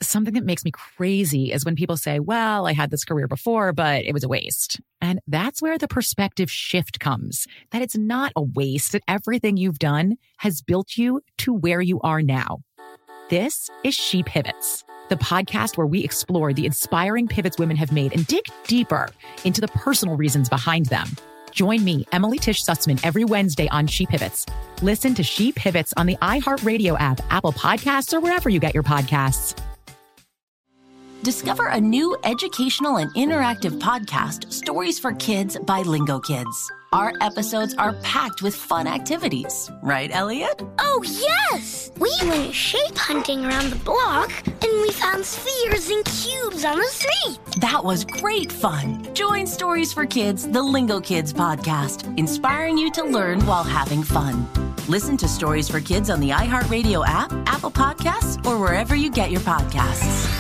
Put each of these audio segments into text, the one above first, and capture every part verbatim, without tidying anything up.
Something that makes me crazy is when people say, well, I had this career before, but it was a waste. And that's where the perspective shift comes, that it's not a waste, that everything you've done has built you to where you are now. This is She Pivots, the podcast where we explore the inspiring pivots women have made and dig deeper into the personal reasons behind them. Join me, Emily Tish Sussman, every Wednesday on She Pivots. Listen to She Pivots on the iHeartRadio app, Apple Podcasts, or wherever you get your podcasts. Discover a new educational and interactive podcast, Stories for Kids by Lingo Kids. Our episodes are packed with fun activities. Right, Elliot? Oh, yes! We went shape hunting around the block, and we found spheres and cubes on the street. That was great fun. Join Stories for Kids, the Lingo Kids podcast, inspiring you to learn while having fun. Listen to Stories for Kids on the iHeartRadio app, Apple Podcasts, or wherever you get your podcasts.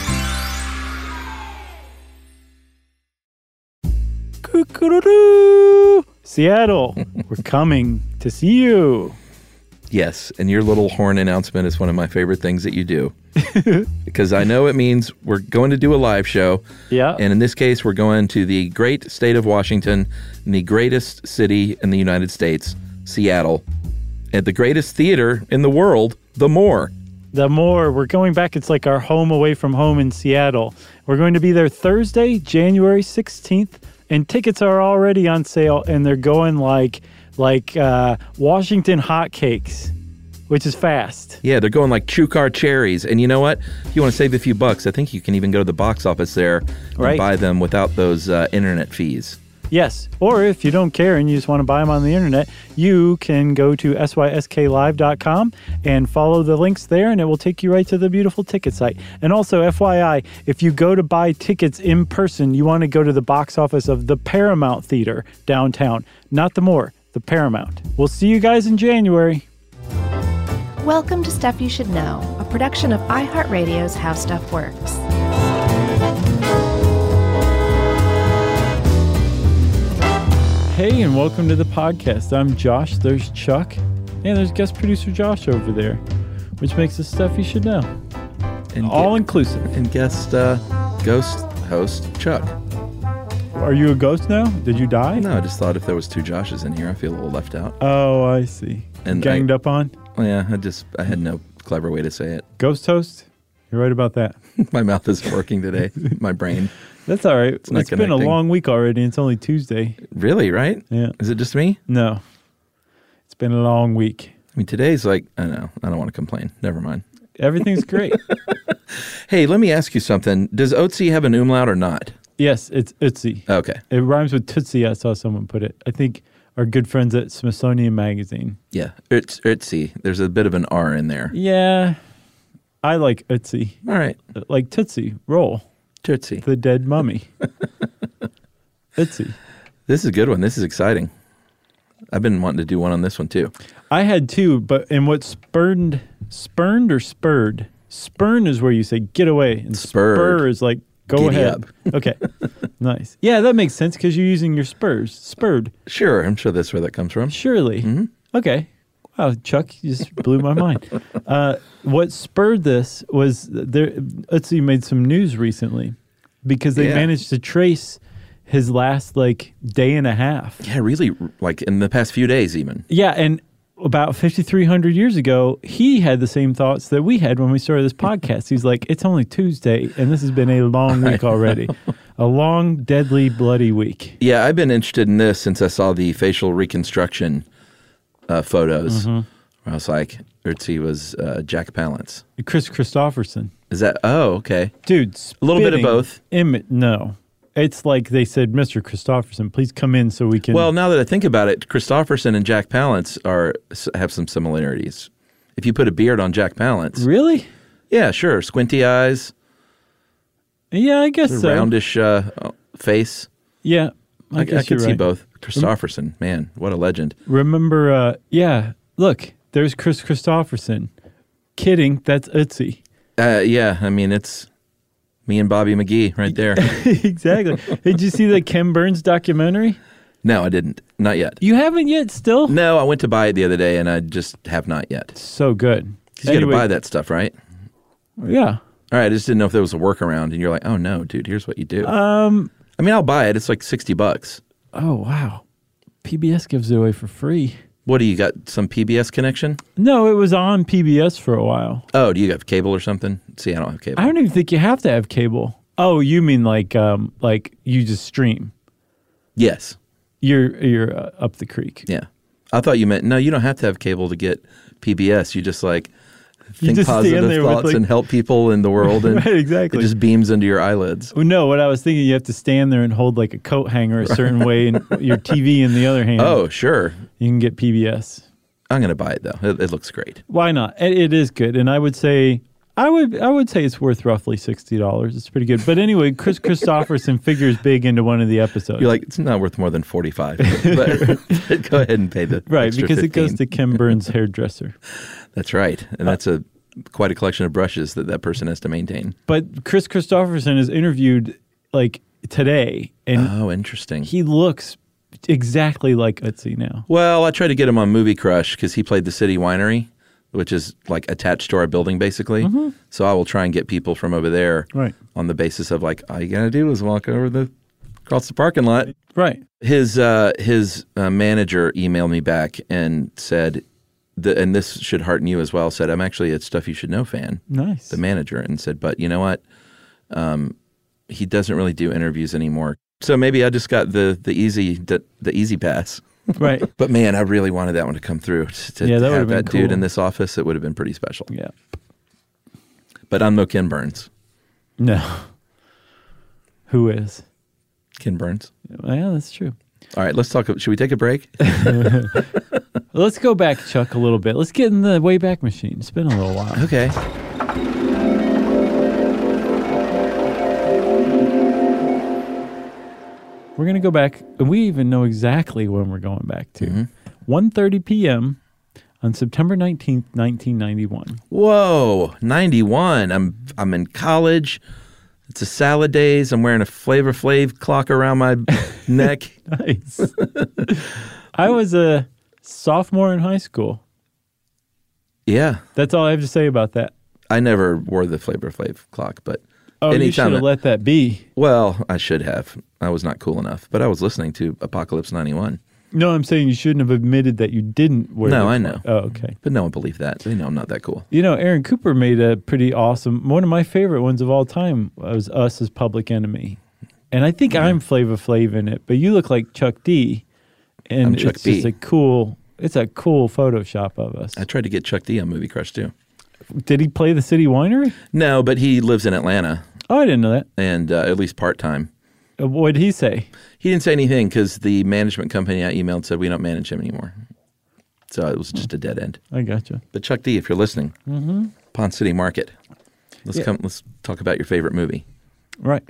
Seattle, we're coming to see you. Yes, and your little horn announcement is one of my favorite things that you do. Because I know it means we're going to do a live show. Yeah. And in this case, we're going to the great state of Washington, in the greatest city in the United States, Seattle, at the greatest theater in the world, The Moore. The Moore. We're going back. It's like our home away from home in Seattle. We're going to be there Thursday, January sixteenth. And tickets are already on sale, and they're going like like uh, Washington hotcakes, which is fast. Yeah, they're going like Chukar cherries. And you know what? If you want to save a few bucks, I think you can even go to the box office there and right. buy them without those uh, internet fees. Yes. Or if you don't care and you just want to buy them on the internet, you can go to S Y S K live dot com and follow the links there, and it will take you right to the beautiful ticket site. And also, F Y I, if you go to buy tickets in person, you want to go to the box office of the Paramount Theater downtown, not the Moore, the Paramount. We'll see you guys in January. Welcome to Stuff You Should Know, a production of iHeartRadio's How Stuff Works. Hey, and welcome to the podcast. I'm Josh, there's Chuck, and there's guest producer Josh over there, which makes the Stuff You Should Know. And all ge- inclusive. And guest uh, ghost host Chuck. Are you a ghost now? Did you die? No, I just thought if there was two Joshes in here, I feel a little left out. Oh, I see. And Ganged I, up on? Oh, yeah, I just, I had no clever way to say it. Ghost host? You're right about that. My mouth isn't working today. My brain. That's all right. It's, it's been a long week already, and it's only Tuesday. Really, right? Yeah. Is it just me? No. It's been a long week. I mean, today's like, I don't know. I don't want to complain. Never mind. Everything's great. Hey, let me ask you something. Does Otzi have an umlaut or not? Yes, it's Utsi. Okay. It rhymes with Tootsie. I saw someone put it. I think our good friends at Smithsonian Magazine. Yeah, Utz, Utsi. There's a bit of an R in there. Yeah. I like Utsi. All right. Like Tootsie. Roll. Tootsie. The dead mummy. Utsi. This is a good one. This is exciting. I've been wanting to do one on this one too. I had two, but and what spurned, spurned or spurred? Spurn is where you say get away, and Spurred. spur is like go Giddy ahead. up. Okay, nice. Yeah, that makes sense because you're using your spurs. Spurred. Sure, I'm sure that's where that comes from. Surely. Mm-hmm. Okay. Wow, Chuck, you just blew my mind. Uh, what spurred this was there. Utsi made some news recently because they Yeah. managed to trace his last like day and a half. Yeah, really, like in the past few days even. Yeah, and about fifty-three hundred years ago, he had the same thoughts that we had when we started this podcast. He's like, it's only Tuesday, and this has been a long week already. A long, deadly, bloody week. Yeah, I've been interested in this since I saw the facial reconstruction uh, photos. Mm-hmm. Where I was like, Utsi was uh, Jack Palance. Chris Christopherson. Is that, oh, okay. Dude, A little bit of spitting both. Im- no. It's like they said, Mister Christopherson, please come in so we can... Well, now that I think about it, Christopherson and Jack Palance are have some similarities. If you put a beard on Jack Palance. Really? Yeah, sure. Squinty eyes. Yeah, I guess so. Roundish uh, face. Yeah, I, I, I guess could you're see right. both. Christopherson, man, what a legend. Remember, uh, yeah, look, there's Chris Christopherson. Kidding, that's Utsi. Uh, yeah, I mean, it's me and Bobby McGee right there. Exactly. Did you see the Ken Burns documentary? No, I didn't. Not yet. You haven't yet still? No, I went to buy it the other day, and I just have not yet. So good. You got to buy that stuff, right? Yeah. All right, I just didn't know if there was a workaround, and you're like, oh no, dude, here's what you do. Um, I mean, I'll buy it. It's like sixty bucks. Oh, wow. P B S gives it away for free. What do you got? Some P B S connection? No, it was on P B S for a while. Oh, do you have cable or something? See, I don't have cable. I don't even think you have to have cable. Oh, you mean like um, like you just stream? Yes. You're you're uh, up the creek. Yeah. I thought you meant, no, you don't have to have cable to get P B S. You just like think just stand positive there with, thoughts like- and help people in the world. And Right, exactly. It just beams into your eyelids. Well, no, what I was thinking, you have to stand there and hold like a coat hanger a certain way, and your T V in the other hand. Oh, sure. You can get P B S. I'm going to buy it, though. It, it looks great. Why not? It, it is good, and I would say I would I would say it's worth roughly sixty dollars. It's pretty good. But anyway, Chris Christopherson figures big into one of the episodes. You're like, it's not worth more than forty-five. But, but go ahead and pay the right, extra because it goes fifteen. to Kim Burns' hairdresser. That's right. And that's a quite a collection of brushes that that person has to maintain. But Chris Christopherson is interviewed like today, and Oh, interesting. he looks exactly like Ötzi now. Well, I tried to get him on Movie Crush because he played the City Winery, which is like attached to our building, basically. So I will try and get people from over there Right. on the basis of like, all you got to do is walk over the across the parking lot. Right. His uh, his uh, manager emailed me back and said, the, and this should hearten you as well, said, I'm actually a Stuff You Should Know fan, Nice. the manager, and said, but you know what? Um, he doesn't really do interviews anymore. So maybe I just got the the easy the, the easy pass. Right. But man, I really wanted that one to come through. To, Yeah, to that would've have been that dude cool. in this office, it would have been pretty special. Yeah. But I'm no Ken Burns. No. Who is? Ken Burns. Yeah, that's true. All right, let's talk. Should we take a break? Let's go back, Chuck, a little bit. Let's get in the Wayback Machine. It's been a little while. Okay. We're going to go back, and we even know exactly when we're going back to. Mm-hmm. one thirty p.m. on September nineteenth, nineteen ninety-one. Whoa, ninety-one. I'm I'm in college. It's a salad days. I'm wearing a Flavor Flav clock around my neck. Nice. I was a sophomore in high school. Yeah, That's all I have to say about that. I never wore the Flavor Flav clock, but Oh, you anytime should have I- let that be. well, I should have. I was not cool enough, but I was listening to Apocalypse ninety-one. No, I'm saying you shouldn't have admitted that you didn't wear No, the I clock. know. Oh, okay. But no one believed that. They know I'm not that cool. You know, Aaron Cooper made a pretty awesome, one of my favorite ones of all time was Us as Public Enemy. And I think I'm Flavor Flav in it, but you look like Chuck D. And I'm Chuck it's just B. a cool, it's a cool Photoshop of us. I tried to get Chuck D on Movie Crush too. Did he play the City Winery? No, but he lives in Atlanta, Oh, I didn't know that. and uh, at least part time. Uh, What did he say? He didn't say anything because the management company I emailed said we don't manage him anymore. So it was just a dead end. I gotcha. But Chuck D, if you're listening, mm-hmm. Pond City Market, let's Yeah. come. Let's talk about your favorite movie. Right.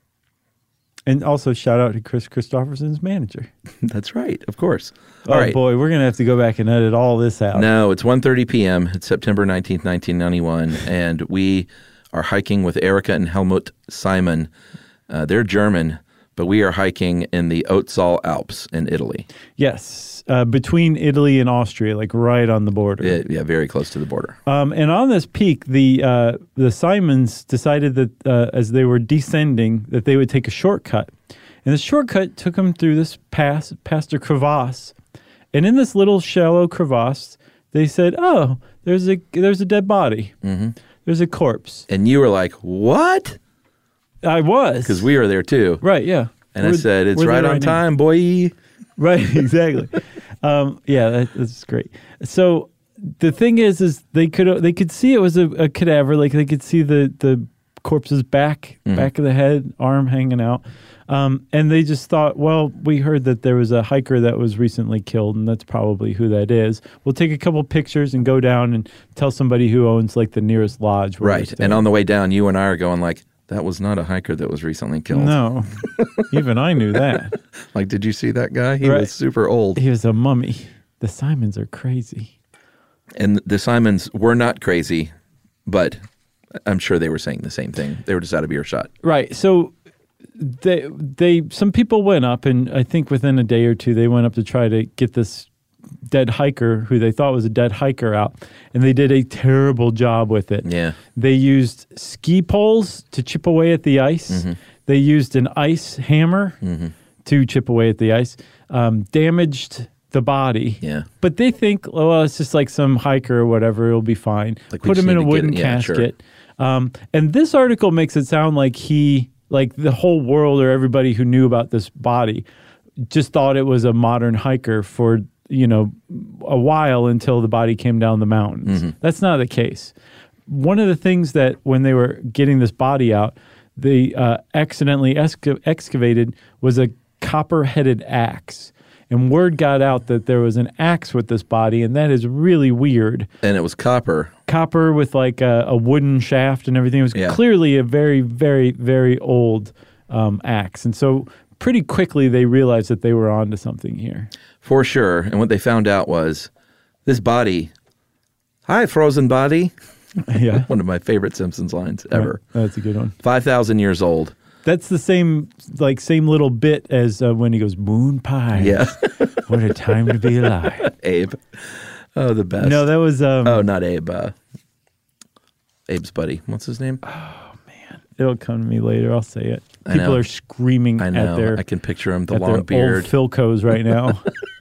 And also shout out to Chris Christopherson's manager. That's right, of course. All oh right. boy, we're gonna have to go back and edit all this out. No, it's one thirty p.m. It's September nineteenth, nineteen ninety-one, and we are hiking with Erica and Helmut Simon. Uh, they're German, but we are hiking in the Otzal Alps in Italy. Yes, uh, between Italy and Austria, like right on the border. Yeah, yeah, very close to the border. Um, and on this peak, the uh, the Simons decided that uh, as they were descending, that they would take a shortcut, and the shortcut took them through this pass, past a crevasse, and in this little shallow crevasse, they said, "Oh, there's a there's a dead body. Mm-hmm. There's a corpse." And you were like, what? I was Because we were there too. right, yeah. And I We're- said, it's we're right there on right now. time, boy. Right, exactly. um, yeah, that, that's great. So the thing is, is they could they could see it was a, a cadaver. Like they could see the the corpse's back, Mm-hmm. back of the head, arm hanging out, um, and they just thought, well, we heard that there was a hiker that was recently killed, and that's probably who that is. We'll take a couple pictures and go down and tell somebody who owns like the nearest lodge. where we're Right. staying. And on the way down, you and I are going like, that was not a hiker that was recently killed. no, even I knew that. Like, did you see that guy? He Right. was super old. He was a mummy. The Simons are crazy. And the Simons were not crazy, but I'm sure they were saying the same thing. They were just out of earshot. Right. So they they some people went up, and I think within a day or two they went up to try to get this dead hiker who they thought was a dead hiker out, and they did a terrible job with it. Yeah. They used ski poles to chip away at the ice. Mm-hmm. They used an ice hammer Mm-hmm. to chip away at the ice. Um, damaged the body. Yeah. But they think, oh, well, it's just like some hiker or whatever. It'll be fine. Like we Put just him in need a to get wooden it- yeah, sure. casket. Um, and this article makes it sound like he, like the whole world or everybody who knew about this body just thought it was a modern hiker for, you know, a while until the body came down the mountains. Mm-hmm. That's not the case. One of the things that when they were getting this body out, they uh, accidentally exca- excavated was a copper-headed axe. And word got out that there was an axe with this body, and that is really weird. And it was copper. Copper with like a, a wooden shaft and everything. It was Yeah. clearly a very, very, very old um, axe. And so pretty quickly they realized that they were onto something here. For sure. And what they found out was this body, hi, frozen body. Yeah. One of my favorite Simpsons lines ever. That's a good one. five thousand years old. That's the same, like, same little bit as uh, when he goes, moon pie. Yeah. What a time to be alive. Abe. Oh, the best. No, that was, um, Oh, not Abe. Uh, Abe's buddy. What's his name? it'll come to me later. I'll say it. I People know. are screaming I at know. their, I can picture him, the at long their beard. old Philcos right now.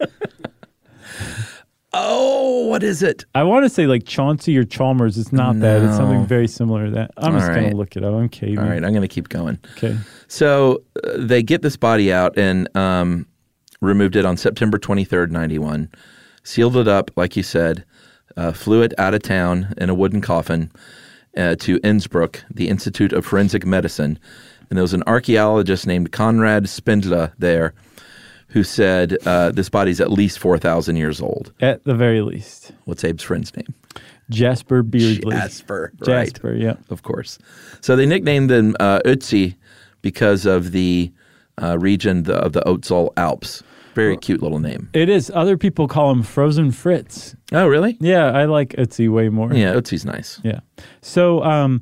Oh, what is it? I want to say like Chauncey or Chalmers. It's not that. It's No. something very similar to that. I'm All just going right. to look it up. I'm kidding. All right, I'm going to keep going. Okay. So uh, they get this body out and um, removed it on September twenty-third, ninety-one, sealed it up, like you said, uh, flew it out of town in a wooden coffin uh, to Innsbruck, the Institute of Forensic Medicine. And there was an archaeologist named Konrad Spindler there who said uh, this body's at least four thousand years old. At the very least. What's Abe's friend's name? Jasper Beardsley. Jasper, right. Jasper, yeah. Of course. So they nicknamed them uh, Ötzi because of the uh, region the, of the Ötztal Alps. Very cute little name. It is. Other people call him Frozen Fritz. Oh, really? Yeah, I like Ötzi way more. Yeah, Ötzi's nice. Yeah. So, um,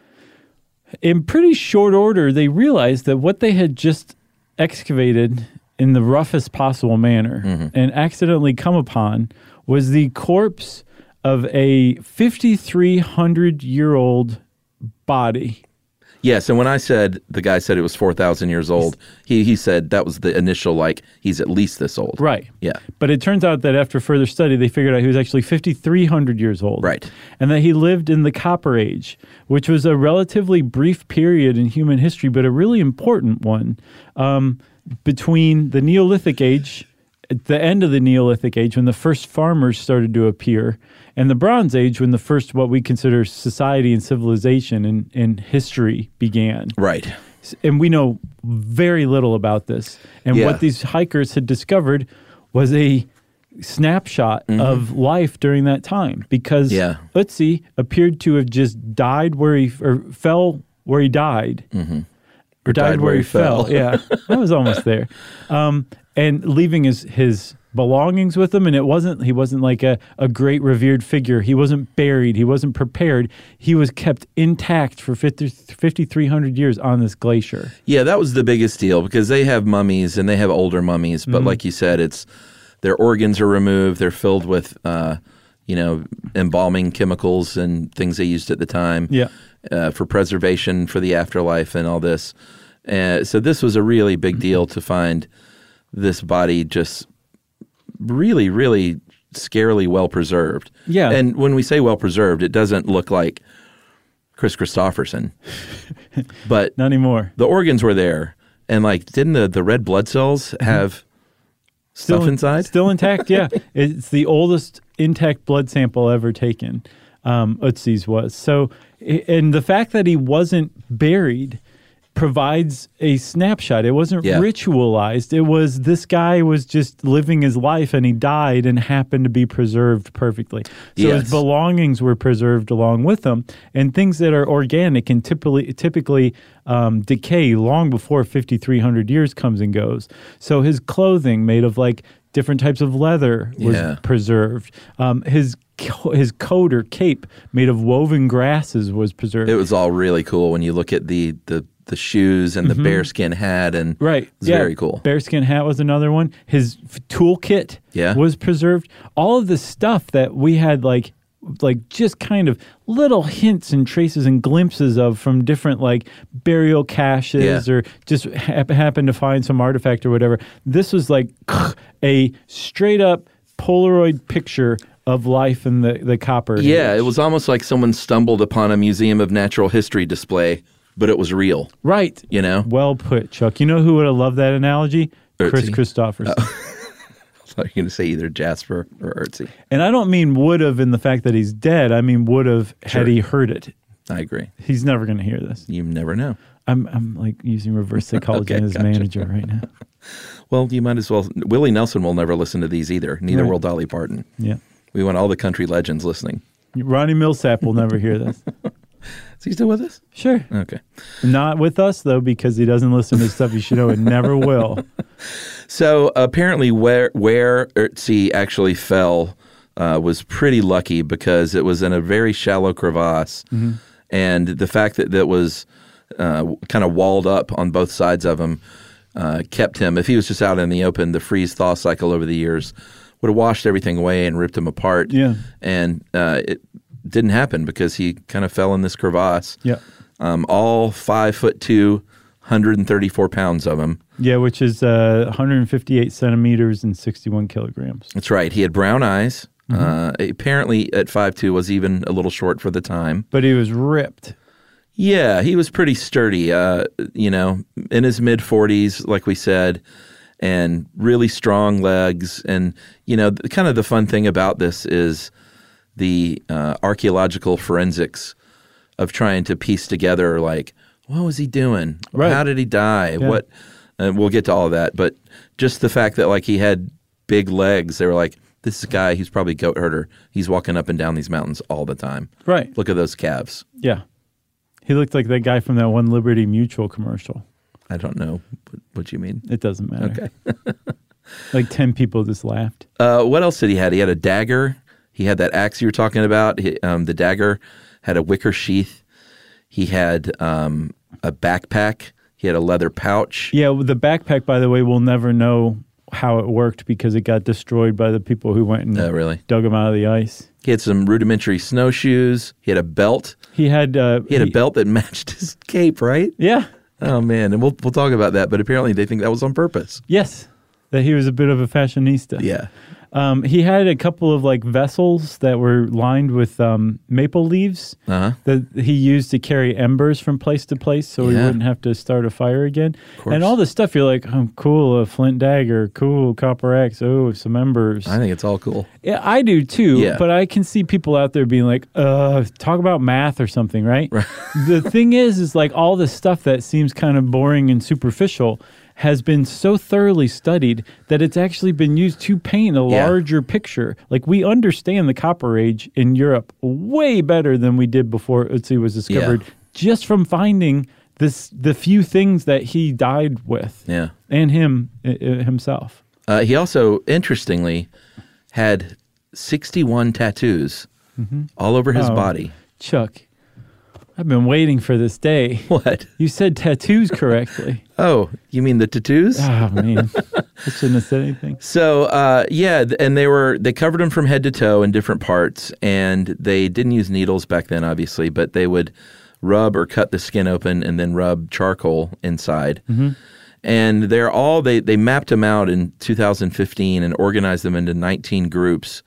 in pretty short order, they realized that what they had just excavated in the roughest possible manner Mm-hmm. and accidentally come upon was the corpse of a fifty-three hundred year old body. Yes, and when I said the guy said it was four thousand years old, he, he said that was the initial, like, he's at least this old. Right. Yeah. But it turns out that after further study, they figured out he was actually fifty-three hundred years old. Right. And that he lived in the Copper Age, which was a relatively brief period in human history, but a really important one, um, between the Neolithic Age, at the end of the Neolithic Age, when the first farmers started to appear, and the Bronze Age, when the first what we consider society and civilization and, and history began. Right. And we know very little about this. And Yeah. what these hikers had discovered was a snapshot of life during that time, because Yeah. Ötzi appeared to have just died where he or fell where he died, mm-hmm. or, died, where he fell. Yeah, I was almost there. Um, and leaving his his belongings with him, and it wasn't he wasn't like a, a great revered figure. He wasn't buried. He wasn't prepared. He was kept intact for fifty-three hundred years on this glacier. Yeah, that was the biggest deal because they have mummies and they have older mummies, but like you said, it's their organs are removed. They're filled with, uh, you know, embalming chemicals and things they used at the time. Yeah. Uh, for preservation for the afterlife and all this. Uh, so this was a really big deal to find this body just really, really scarily well preserved. Yeah. And when we say well preserved, it doesn't look like Chris Christopherson. But Not anymore. the organs were there. And like, didn't the, the red blood cells have stuff in- inside? Still intact, yeah. It's the oldest intact blood sample ever taken, um, Ötzi's was. So, i- and the fact that he wasn't buried provides a snapshot. It wasn't Yeah. ritualized. It was this guy was just living his life and he died and happened to be preserved perfectly. So Yes. his belongings were preserved along with him, and things that are organic and typically typically um, decay long before fifty-three hundred years comes and goes. So his clothing made of like different types of leather was Yeah. preserved. Um, his co- his coat or cape made of woven grasses was preserved. It was all really cool when you look at the, the the shoes and the bearskin hat, and Right. it was yeah. very cool. Bearskin hat was another one. His f- toolkit Yeah. was preserved. All of the stuff that we had, like, like just kind of little hints and traces and glimpses of from different like burial caches, Yeah. or just ha- happened to find some artifact or whatever. This was like a straight up Polaroid picture of life in the, the Copper Yeah, Age. it was almost like someone stumbled upon a Museum of Natural History display, but it was real, Right. you know? Well put, Chuck. You know who would have loved that analogy? Chris Ötzi. Christopherson. So you're going to say either Jasper or Ötzi. And I don't mean would have in the fact that he's dead. I mean would have Sure. had he heard it. I agree. He's never going to hear this. You never know. I'm I'm like using reverse psychology Okay, as gotcha. manager right now. Well, you might as well. Willie Nelson will never listen to these either. Neither Right. will Dolly Parton. Yeah. We want all the country legends listening. Ronnie Millsap will never hear this. Is he still with us? Sure. Okay. Not with us, though, because he doesn't listen to stuff you should know and never will. So apparently, where where Ötzi actually fell uh, was pretty lucky because it was in a very shallow crevasse, Mm-hmm. and the fact that that was uh, kind of walled up on both sides of him uh, kept him. If he was just out in the open, the freeze thaw cycle over the years would have washed everything away and ripped him apart. Yeah. and uh, it didn't happen because he kind of fell in this crevasse. Yeah. Um, all five foot two, one hundred thirty-four pounds of him. Yeah, which is uh, one hundred fifty-eight centimeters and sixty-one kilograms. That's right. He had brown eyes. Mm-hmm. Uh, apparently, at five two, was even a little short for the time. But he was ripped. Yeah, he was pretty sturdy. Uh, you know, in his mid forties, like we said, and really strong legs. And you know, th- kind of the fun thing about this is the uh, archaeological forensics of trying to piece together, like, what was he doing? Right. How did he die? Yeah. What? And we'll get to all that. But just the fact that like he had big legs, they were like, this is a guy, he's probably a goat herder. He's walking up and down these mountains all the time. Right. Look at those calves. Yeah. He looked like that guy from that one Liberty Mutual commercial. I don't know what, what you mean. It doesn't matter. Okay. Like ten people just laughed. Uh, what else did he have? He had a dagger. He had that axe you were talking about. He, um, the dagger had a wicker sheath. He had um, a backpack. He had a leather pouch. Yeah, well, the backpack, by the way, we'll never know how it worked because it got destroyed by the people who went and Oh, really? dug him out of the ice. He had some rudimentary snowshoes. He had a belt. He had uh, He had a belt that matched his cape, right? Yeah. Oh, man. And we'll we'll talk about that. But apparently they think that was on purpose. Yes. That he was a bit of a fashionista. Yeah. Um, he had a couple of like vessels that were lined with um, maple leaves Uh-huh. that he used to carry embers from place to place so he Yeah. wouldn't have to start a fire again. course. And all this stuff, you're like, oh, cool, a flint dagger, cool, copper axe, oh, some embers. I think it's all cool. Yeah, I do too, Yeah. but I can see people out there being like, uh, talk about math or something, right? Right. The thing is, is like all this stuff that seems kind of boring and superficial has been so thoroughly studied that it's actually been used to paint a Yeah. larger picture. Like we understand the Copper Age in Europe way better than we did before Ötzi was discovered, Yeah. just from finding this the few things that he died with, Yeah. and him uh, uh, himself. Uh, he also, interestingly, had sixty-one tattoos all over his Oh. body. Chuck, I've been waiting for this day. What? You said tattoos correctly. Oh, you mean the tattoos? Oh man, I shouldn't have said anything. So, uh, yeah, th- and they were they covered him from head to toe in different parts, and they didn't use needles back then, obviously, but they would rub or cut the skin open and then rub charcoal inside. And they're all they they mapped them out in two thousand fifteen and organized them into nineteen groups.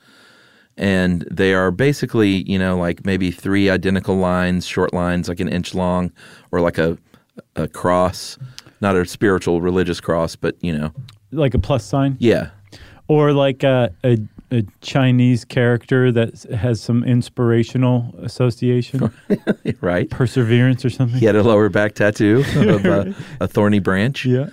And they are basically, you know, like maybe three identical lines, short lines, like an inch long, or like a a cross, not a spiritual religious cross, but you know, Like a plus sign, yeah. or like a, a a Chinese character that has some inspirational association, Right. perseverance or something. He had a lower back tattoo of a, a thorny branch. Yeah.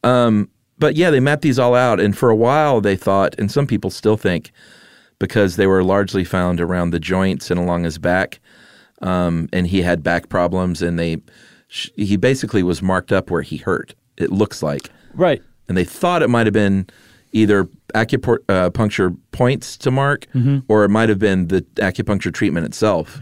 But yeah, they mapped these all out. And for a while they thought, and some people still think, because they were largely found around the joints and along his back, um, and he had back problems, and they sh- he basically was marked up where he hurt, it looks like. Right. And they thought it might have been either acupuncture uh, puncture points to mark, or it might have been the acupuncture treatment itself.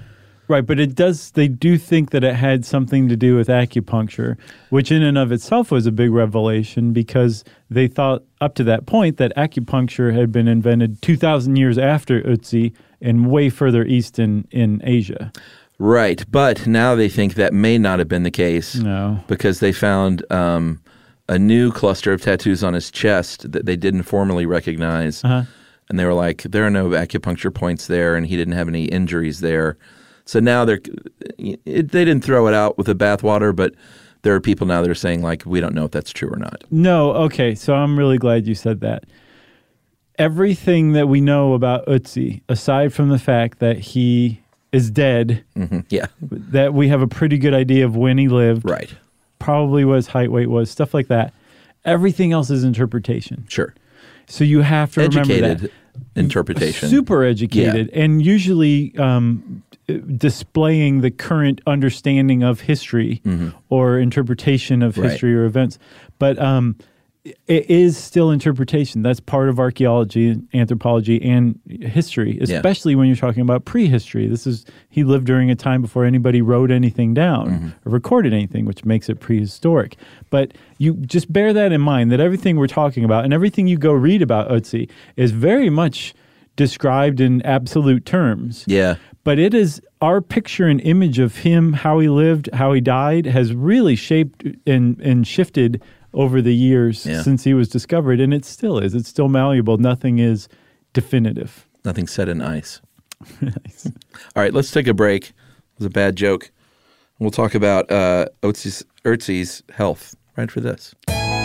Right, but it does. They do think that it had something to do with acupuncture, which in and of itself was a big revelation because they thought up to that point that acupuncture had been invented two thousand years after Ötzi and way further east in, in Asia. Right, but now they think that may not have been the case. No. Because they found um, a new cluster of tattoos on his chest that they didn't formally recognize. Uh-huh. And they were like, there are no acupuncture points there, and he didn't have any injuries there. So now they're it, they didn't throw it out with the bathwater, but there are people now that are saying, like, we don't know if that's true or not. No, okay, so I'm really glad you said that. Everything that we know about Ötzi, aside from the fact that he is dead, Mm-hmm. Yeah. that we have a pretty good idea of when he lived, Right. probably what his height, weight was, stuff like that. Everything else is interpretation. Sure. So you have to remember Educated that. interpretation. Super educated, and usually um, displaying the current understanding of history Mm-hmm. or interpretation of Right. history or events. But um, it is still interpretation. That's part of archaeology, anthropology, and history, especially when you're talking about prehistory. This is he lived during a time before anybody wrote anything down Mm-hmm. or recorded anything, which makes it prehistoric. But you just bear that in mind, that everything we're talking about and everything you go read about Ötzi is very much described in absolute terms. Yeah. But it is our picture and image of him, how he lived, how he died, has really shaped and, and shifted over the years Yeah. since he was discovered, and it still is. It's still malleable. Nothing is definitive. Nothing set in ice. All right, let's take a break. It was a bad joke. We'll talk about uh, Ötzi's, Ötzi's health right for this.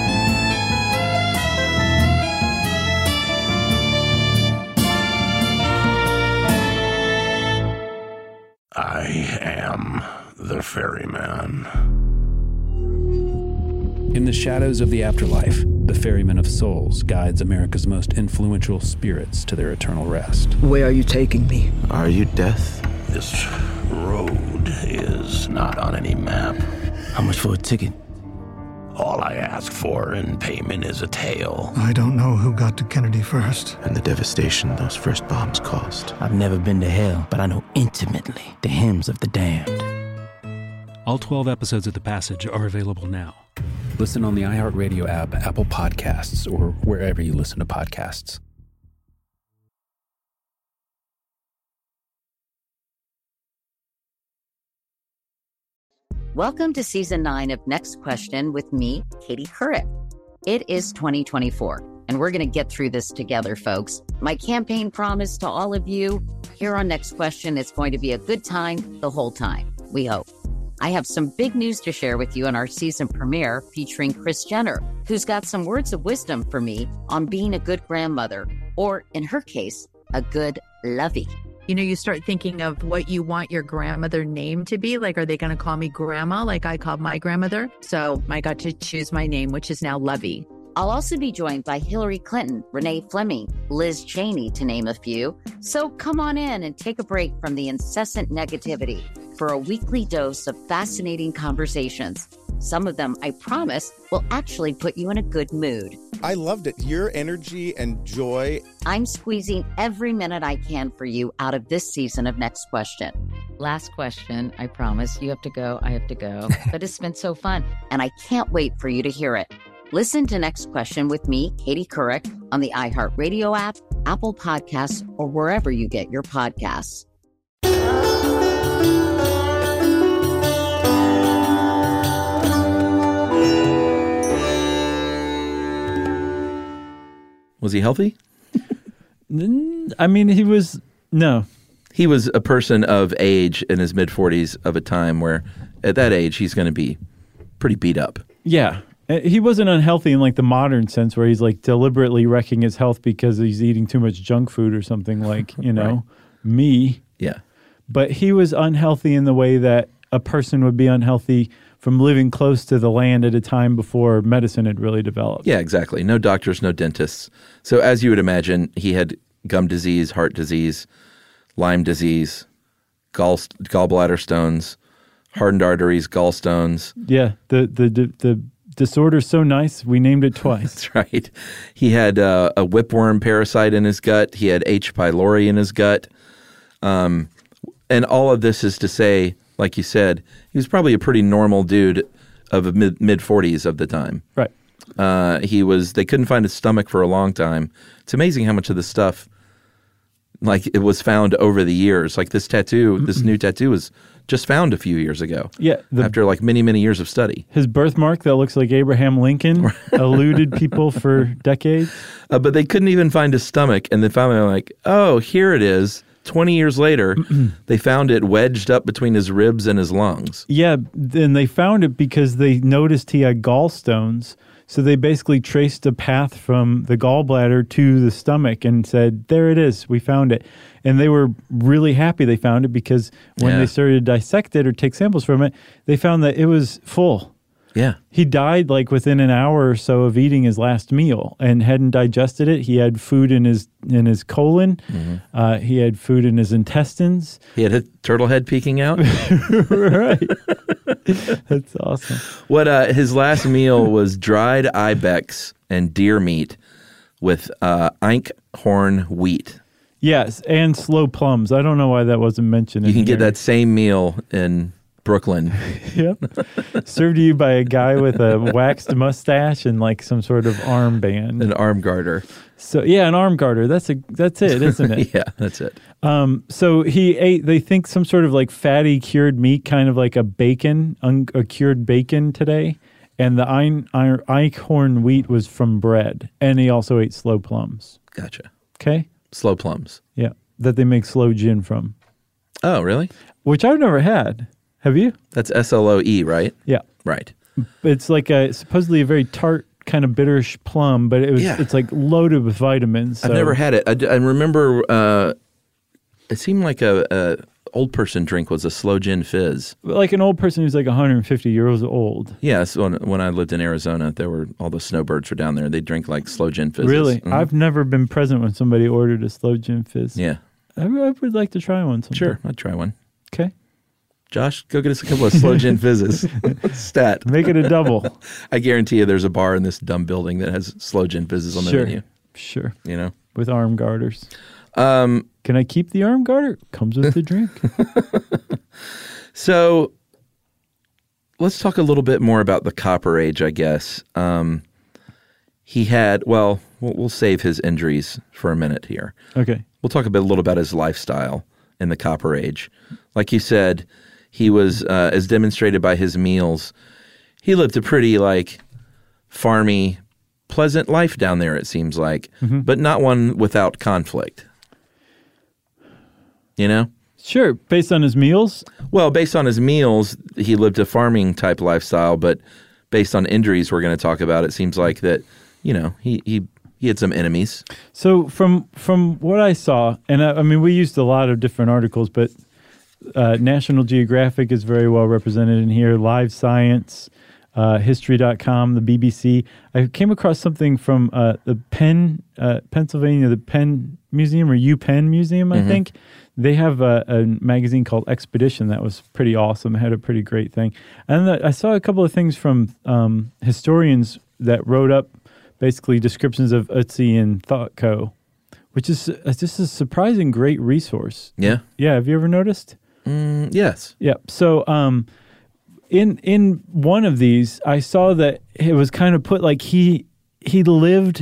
I am the ferryman. In the shadows of the afterlife, the Ferryman of Souls guides America's most influential spirits to their eternal rest. Where are you taking me? Are you death? This road is not on any map. How much for a ticket? All I ask for in payment is a tale. I don't know who got to Kennedy first. And the devastation those first bombs caused. I've never been to hell, but I know intimately the hymns of the damned. All twelve episodes of The Passage are available now. Listen on the iHeartRadio app, Apple Podcasts, or wherever you listen to podcasts. Welcome to season nine of Next Question with me, Katie Couric. It is twenty twenty-four, and we're going to get through this together, folks. My campaign promise to all of you here on Next Question is going to be a good time the whole time, we hope. I have some big news to share with you on our season premiere featuring Kris Jenner, who's got some words of wisdom for me on being a good grandmother, or in her case, a good lovey. You know, you start thinking of what you want your grandmother name to be. Like, are they going to call me grandma like I called my grandmother? So I got to choose my name, which is now Lovey. I'll also be joined by Hillary Clinton, Renee Fleming, Liz Cheney, to name a few. So come on in and take a break from the incessant negativity for a weekly dose of fascinating conversations. Some of them, I promise, will actually put you in a good mood. I loved it. Your energy and joy. I'm squeezing every minute I can for you out of this season of Next Question. Last question, I promise. You have to go, I have to go. But it's been so fun, and I can't wait for you to hear it. Listen to Next Question with me, Katie Couric, on the iHeartRadio app, Apple Podcasts, or wherever you get your podcasts. Was he healthy? I mean, he was, no. He was a person of age in his mid-forties of a time where at that age he's going to be pretty beat up. Yeah. He wasn't unhealthy in like the modern sense where he's like deliberately wrecking his health because he's eating too much junk food or something like, you know, right. me. Yeah. But he was unhealthy in the way that a person would be unhealthy from living close to the land at a time before medicine had really developed. Yeah, exactly. No doctors, no dentists. So as you would imagine, he had gum disease, heart disease, Lyme disease, gall gallbladder stones, hardened arteries, gallstones. Yeah, the the the, the disorder's so nice, we named it twice. That's right. He had uh, a whipworm parasite in his gut. He had H. pylori in his gut. Um, and all of this is to say, like you said, he was probably a pretty normal dude of mid mid forties of the time. Right. Uh, he was. They couldn't find his stomach for a long time. It's amazing how much of this stuff, like it was found over the years. Like this tattoo, this new tattoo was just found a few years ago. Yeah. The, after like many many years of study. His birthmark that looks like Abraham Lincoln eluded people for decades. Uh, but they couldn't even find his stomach, and then finally, they're like, oh, here it is. Twenty years later, they found it wedged up between his ribs and his lungs. Yeah, and they found it because they noticed he had gallstones. So they basically traced a path from the gallbladder to the stomach and said, there it is, we found it. And they were really happy they found it because when Yeah. they started to dissect it or take samples from it, they found that it was full. Yeah. He died like within an hour or so of eating his last meal and hadn't digested it. He had food in his in his colon. Mm-hmm. Uh, he had food in his intestines. He had a turtle head peeking out. Right. That's awesome. What uh, his last meal was dried ibex and deer meat with uh, einkorn wheat. Yes, and slow plums. I don't know why that wasn't mentioned. You in can get here. that same meal in Brooklyn. Yep. Served to you by a guy with a waxed mustache and like some sort of armband. An arm garter. So yeah, an arm garter. That's a that's it, isn't it? Yeah, that's it. Um, so he ate, they think, some sort of like fatty cured meat, kind of like a bacon, un, a cured bacon today. And the ein, ein, einkorn wheat was from bread. And he also ate slow plums. Gotcha. Okay? Slow plums. Yeah, that they make sloe gin from. Oh, really? Which I've never had. Have you? That's S L O E, right? Yeah. Right. It's like a supposedly a very tart, kind of bitterish plum, but it was Yeah. it's like loaded with vitamins. I've so- never had it. I, d- I remember uh, it seemed like a, a old person drink was a slow gin fizz. Like an old person who's like one hundred fifty years old. Yeah, so when, when I lived in Arizona, there were all the snowbirds were down there. They drink like slow gin fizzes. Really? Mhm. I've never been present when somebody ordered a slow gin fizz. Yeah. I, I would like to try one sometime. Sure, I'd try one. Okay. Josh, go get us a couple of slow gin fizzes. Stat. Make it a double. I guarantee you there's a bar in this dumb building that has slow gin fizzes on the Sure. menu. Sure. You know? With arm garters. Um, Can I keep the arm garter? Comes with the drink. So let's talk a little bit more about the Copper Age, I guess. Um, he had, well, well, we'll save his injuries for a minute here. Okay. We'll talk a bit, a little about his lifestyle in the Copper Age. Like you said, he was, uh, as demonstrated by his meals, he lived a pretty, like, farmy, pleasant life down there, it seems like, Mhm. but not one without conflict. You know? Sure. Based on his meals? Well, based on his meals, he lived a farming type lifestyle, but based on injuries we're going to talk about, it seems like that, you know, he, he, he had some enemies. So from from what I saw, and I, I mean, we used a lot of different articles, but uh, National Geographic is very well represented in here, Live Science, uh, History dot com, the B B C. I came across something from uh, the Penn, uh, Pennsylvania, the Penn Museum or UPenn Museum, I Mhm. think. They have a, a magazine called Expedition that was pretty awesome. It had a pretty great thing. And then I saw a couple of things from um, historians that wrote up basically descriptions of Ötzi and Thoughtco, which is uh, just a surprising great resource. Yeah. Yeah. Have you ever noticed? Mm, yes. Yeah. So um, in in one of these, I saw that it was kind of put like he he lived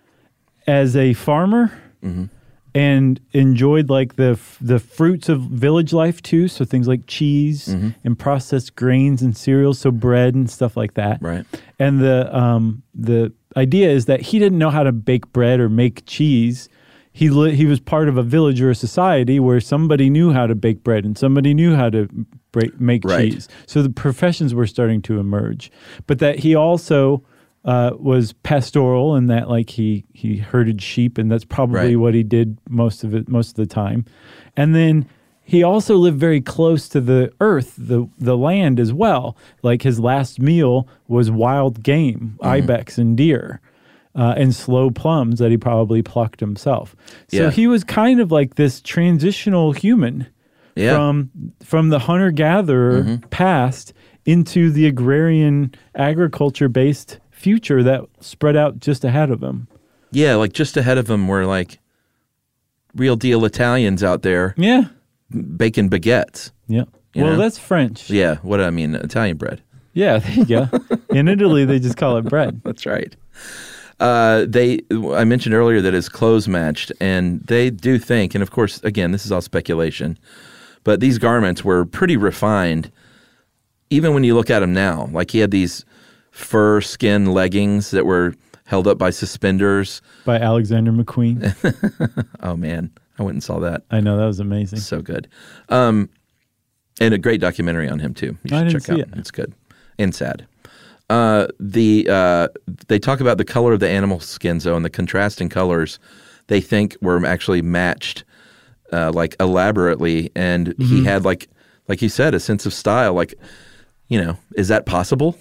as a farmer. Mm-hmm. And enjoyed like the f- the fruits of village life too, so things like cheese Mhm. and processed grains and cereals, so bread and stuff like that. Right. And the um, the idea is that he didn't know how to bake bread or make cheese. He li- he was part of a village or a society where somebody knew how to bake bread and somebody knew how to break, make Right. cheese. So the professions were starting to emerge, but that he also uh, was pastoral in that like he he herded sheep, and that's probably Right. what he did most of it most of the time. And then he also lived very close to the earth, the the land as well. Like his last meal was wild game, ibex and deer, uh, and slow plums that he probably plucked himself. So Yeah. he was kind of like this transitional human Yeah. from from the hunter gatherer Mhm. past into the agrarian agriculture based future that spread out just ahead of him. Yeah, like just ahead of him were like real deal Italians out there. Yeah. bacon baguettes. Yeah. You Well, know? that's French. Yeah, what I mean, Italian bread. Yeah, there you go. In Italy, they just call it bread. That's right. Uh, they, I mentioned earlier that his clothes matched, and they do think, and of course, again, this is all speculation, but these garments were pretty refined, even when you look at him now. Like he had these fur skin leggings that were held up by suspenders. By Alexander McQueen. Oh, man. I went and saw that. I know. That was amazing. So good. Um, and a great documentary on him, too. You should I didn't check see out. it. It's good. And sad. Uh, the uh, they talk about the color of the animal skins, though, and the contrasting colors they think were actually matched, uh, like elaborately. And mm-hmm. he had, like, like you said, a sense of style. Like, you know, is that possible?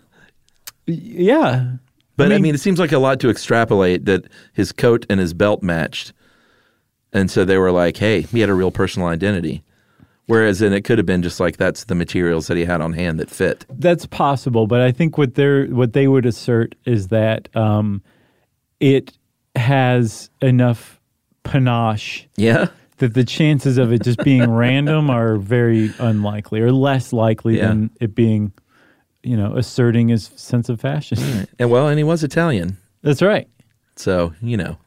Yeah. But I mean, I mean, it seems like a lot to extrapolate that his coat and his belt matched. And so they were like, hey, he had a real personal identity. Whereas then it could have been just like that's the materials that he had on hand that fit. That's possible, but I think what they're what they would assert is that um, it has enough panache. Yeah. That the chances of it just being random are very unlikely, or less likely Yeah. than it being, you know, asserting his sense of fashion. Right. And well, and he was Italian. That's right. So, you know,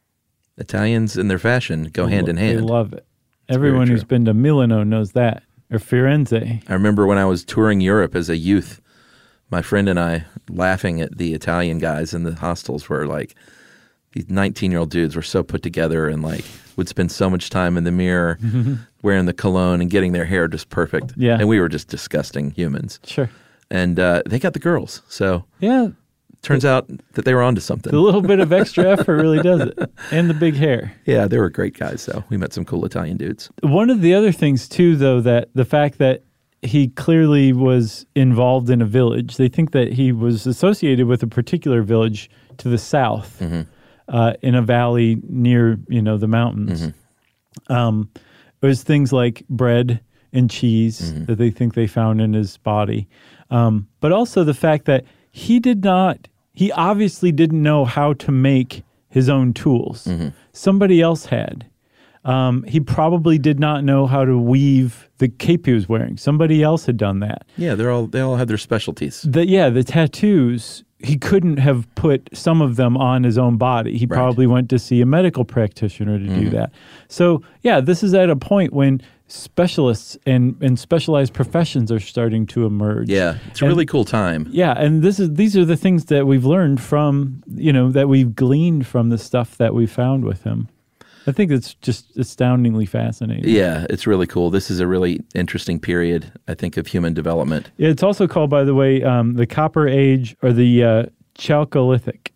Italians and their fashion go hand in hand. They love it. It's Everyone very who's true. been to Milano knows that, or Firenze. I remember when I was touring Europe as a youth, my friend and I laughing at the Italian guys in the hostels were like, these nineteen-year-old dudes were so put together and like would spend so much time in the mirror wearing the cologne and getting their hair just perfect. Yeah. And we were just disgusting humans. Sure. And uh, they got the girls. So Yeah. turns out that they were onto something. The little bit of extra effort really does it. And the big hair. Yeah, they were great guys, though. We met some cool Italian dudes. One of the other things, too, though, that the fact that he clearly was involved in a village, they think that he was associated with a particular village to the south Mm-hmm. uh, in a valley near, you know, the mountains. Mm-hmm. Um, it was things like bread and cheese Mm-hmm. that they think they found in his body. Um, but also the fact that he did not, he obviously didn't know how to make his own tools. Mm-hmm. Somebody else had. Um, he probably did not know how to weave the cape he was wearing. Somebody else had done that. Yeah, they're all they all had their specialties. The, yeah, the tattoos, he couldn't have put some of them on his own body. He Right. probably went to see a medical practitioner to do Mhm. that. So, yeah, this is at a point when specialists and, and specialized professions are starting to emerge. Yeah, it's a And- really cool time. Yeah, and this is these are the things that we've learned from, you know, that we've gleaned from the stuff that we found with him. I think it's just astoundingly fascinating. Yeah, it's really cool. This is a really interesting period, I think, of human development. Yeah, it's also called, by the way, um, the Copper Age or the uh, Chalcolithic.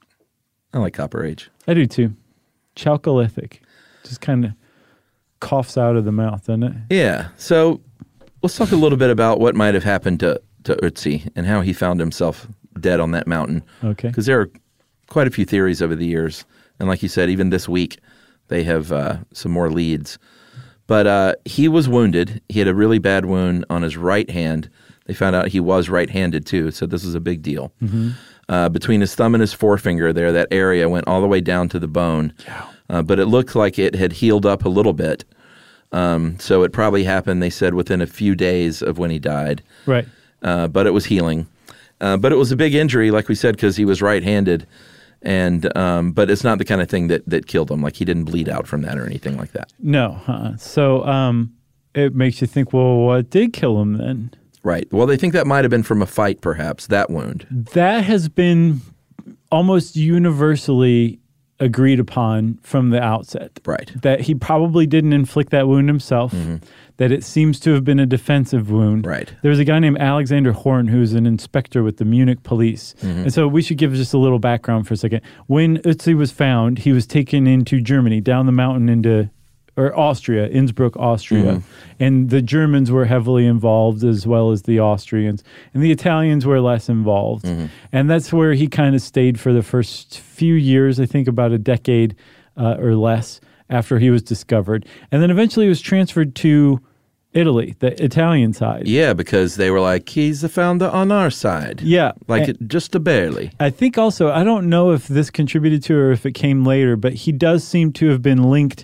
I like Copper Age. I do too. Chalcolithic. Just kind of coughs out of the mouth, doesn't it? Yeah, so let's talk a little bit about what might have happened to, to Ötzi and how he found himself dead on that mountain. Okay. Because there are quite a few theories over the years. And like you said, even this week, they have uh, some more leads. But uh, he was wounded. He had a really bad wound on his right hand. They found out he was right-handed, too, so this is a big deal. Mhm. Uh, between his thumb and his forefinger there, that area went all the way down to the bone. Yeah. Uh, but it looked like it had healed up a little bit. Um, so it probably happened, they said, within a few days of when he died. Right. Uh, but it was healing. Uh, but it was a big injury, like we said, because he was right-handed. And um, but it's not the kind of thing that, that killed him. Like he didn't bleed out from that or anything like that. No. Uh-uh. So um, it makes you think, well, what did kill him then? Right. Well, they think that might have been from a fight, perhaps, that wound. That has been almost universally agreed upon from the outset. Right. That he probably didn't inflict that wound himself, Mm-hmm. that it seems to have been a defensive wound. Right. There was a guy named Alexander Horn who's an inspector with the Munich police. Mhm. And so we should give just a little background for a second. When Ötzi was found, he was taken into Germany, down the mountain into or Austria, Innsbruck, Austria. Mhm. And the Germans were heavily involved as well as the Austrians. And the Italians were less involved. Mhm. And that's where he kind of stayed for the first few years, I think about a decade uh, or less after he was discovered. And then eventually he was transferred to Italy, the Italian side. Yeah, because they were like, he's the founder on our side. Yeah. Like And- it, just a barely. I think also, I don't know if this contributed to or if it came later, but he does seem to have been linked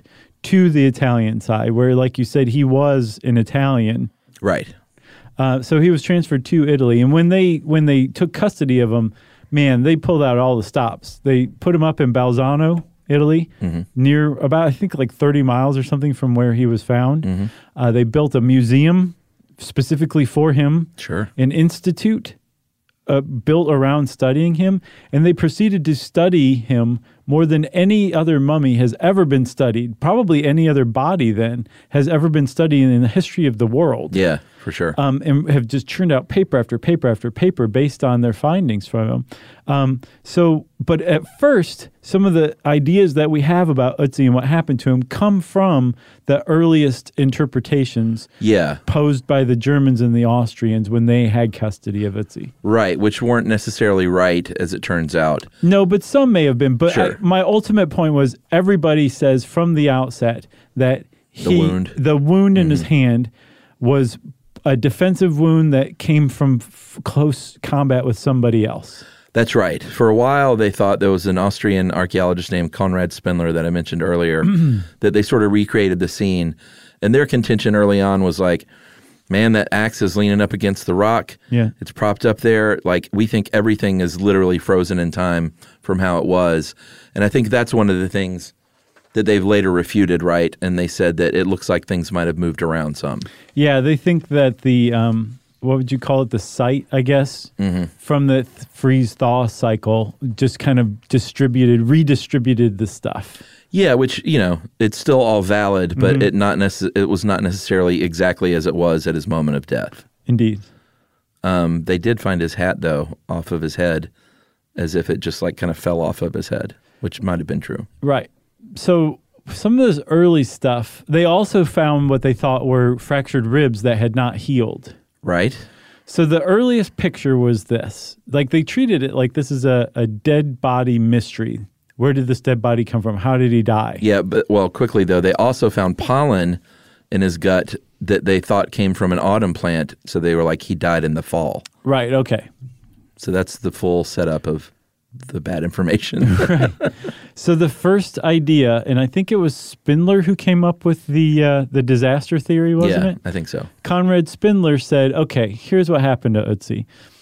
to the Italian side, where, like you said, he was an Italian. Right. Uh, so he was transferred to Italy. And when they when they took custody of him, man, they pulled out all the stops. They put him up in Bolzano, Italy, mm-hmm. near about, I think, like thirty miles or something from where he was found. Mm-hmm. Uh, they built a museum specifically for him. Sure. An institute uh, built around studying him. And they proceeded to study him more than any other mummy has ever been studied. Probably any other body then has ever been studied in the history of the world. Yeah, for sure. Um, and have just churned out paper after paper after paper based on their findings from him. Um, so, but at first, some of the ideas that we have about Ötzi and what happened to him come from the earliest interpretations yeah. posed by the Germans and the Austrians when they had custody of Ötzi. Right, which weren't necessarily right, as it turns out. No, but some may have been. But sure. I, my ultimate point was everybody says from the outset that he, the wound, the wound in mm-hmm. his hand was a defensive wound that came from f- close combat with somebody else. That's right. For a while, they thought there was an Austrian archaeologist named Konrad Spindler that I mentioned earlier, that they sort of recreated the scene. And their contention early on was like, man, that axe is leaning up against the rock. Yeah. It's propped up there. Like, we think everything is literally frozen in time from how it was. And I think that's one of the things that they've later refuted, right? And they said that it looks like things might have moved around some. Yeah, they think that the, um, what would you call it, the site, I guess, mm-hmm. from the th- freeze-thaw cycle just kind of distributed, redistributed the stuff. Yeah, which, you know, it's still all valid, but mm-hmm. it not nece- it was not necessarily exactly as it was at his moment of death. Indeed. Um, they did find his hat, though, off of his head, as if it just, like, kind of fell off of his head, which might have been true. Right. So some of this early stuff, they also found what they thought were fractured ribs that had not healed. Right. So the earliest picture was this. Like, they treated it like this is a, a dead body mystery. Where did this dead body come from? How did he die? Yeah, but, well, quickly, though, they also found pollen in his gut that they thought came from an autumn plant, so they were like, he died in the fall. Right, okay. So that's the full setup of the bad information. Right. So the first idea, and I think it was Spindler who came up with the uh, the disaster theory, wasn't yeah, it? I think so. Konrad Spindler said, okay, here's what happened to Ötzi.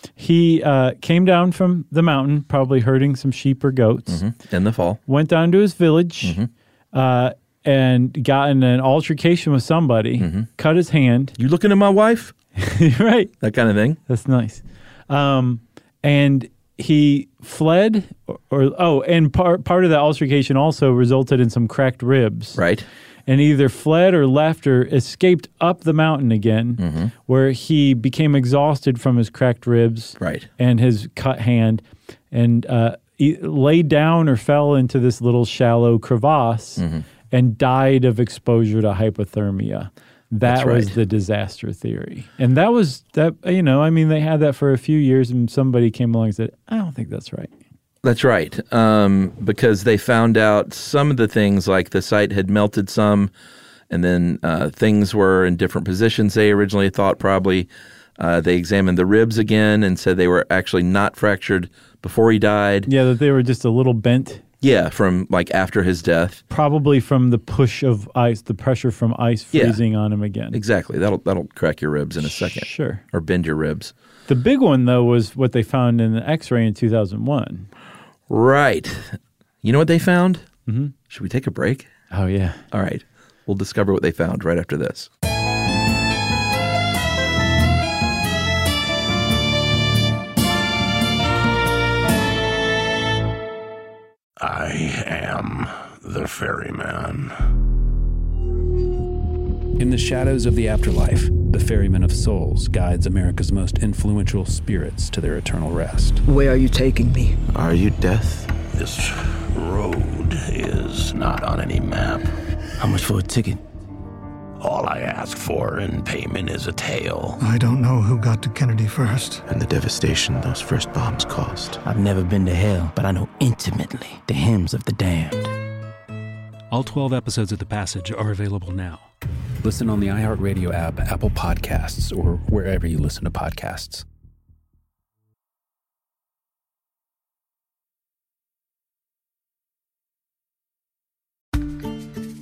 He uh, came down from the mountain, probably herding some sheep or goats. Mm-hmm. In the fall. Went down to his village mm-hmm. uh, and got in an altercation with somebody, mm-hmm. cut his hand. You looking at my wife? Right. That kind of thing. That's nice. Um, and he fled, or, or oh, and part part of that altercation also resulted in some cracked ribs. Right. And either fled or left or escaped up the mountain again, mm-hmm. where he became exhausted from his cracked ribs right. and his cut hand, and uh, he laid down or fell into this little shallow crevasse mm-hmm. and died of exposure to hypothermia. That That's right. was the disaster theory. And that was, that. you know, I mean, they had that for a few years, and somebody came along and said, I don't think that's right. That's right, um, because they found out some of the things, like the site had melted some, and then uh, things were in different positions they originally thought probably. Uh, they examined the ribs again and said they were actually not fractured before he died. Yeah, that they were just a little bent. Yeah, from like after his death. Probably from the push of ice, the pressure from ice freezing yeah, on him again. Exactly. That'll that'll crack your ribs in a second. Sure. Or bend your ribs. The big one, though, was what they found in the X-ray in two thousand one. Right. You know what they found? Mm-hmm. Should we take a break? Oh, yeah. All right. We'll discover what they found right after this. I am the ferryman. In the shadows of the afterlife, the Ferryman of Souls guides America's most influential spirits to their eternal rest. Where are you taking me? Are you death? This road is not on any map. How much for a ticket? All I ask for in payment is a tale. I don't know who got to Kennedy first. And the devastation those first bombs caused. I've never been to hell, but I know intimately the hymns of the damned. All twelve episodes of The Passage are available now. Listen on the iHeartRadio app, Apple Podcasts, or wherever you listen to podcasts.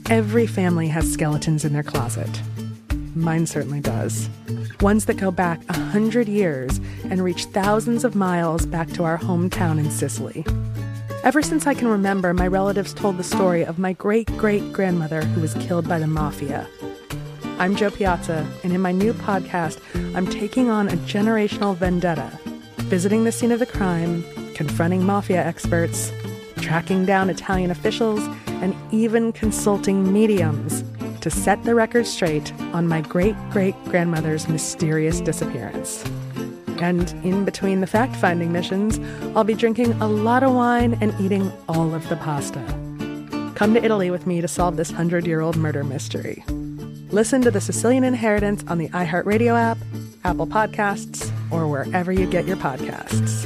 Every family has skeletons in their closet. Mine certainly does. Ones that go back a hundred years and reach thousands of miles back to our hometown in Sicily. Ever since I can remember, my relatives told the story of my great-great-grandmother who was killed by the mafia. I'm Jo Piazza, and in my new podcast, I'm taking on a generational vendetta, visiting the scene of the crime, confronting mafia experts, tracking down Italian officials, and even consulting mediums to set the record straight on my great-great-grandmother's mysterious disappearance. And in between the fact-finding missions, I'll be drinking a lot of wine and eating all of the pasta. Come to Italy with me to solve this hundred-year-old murder mystery. Listen to The Sicilian Inheritance on the iHeartRadio app, Apple Podcasts, or wherever you get your podcasts.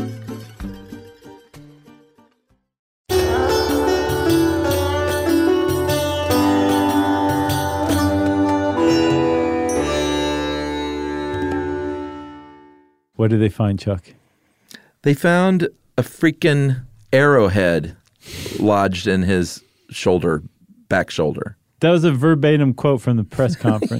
What did they find, Chuck? They found a freaking arrowhead lodged in his shoulder, back shoulder. That was a verbatim quote from the press conference.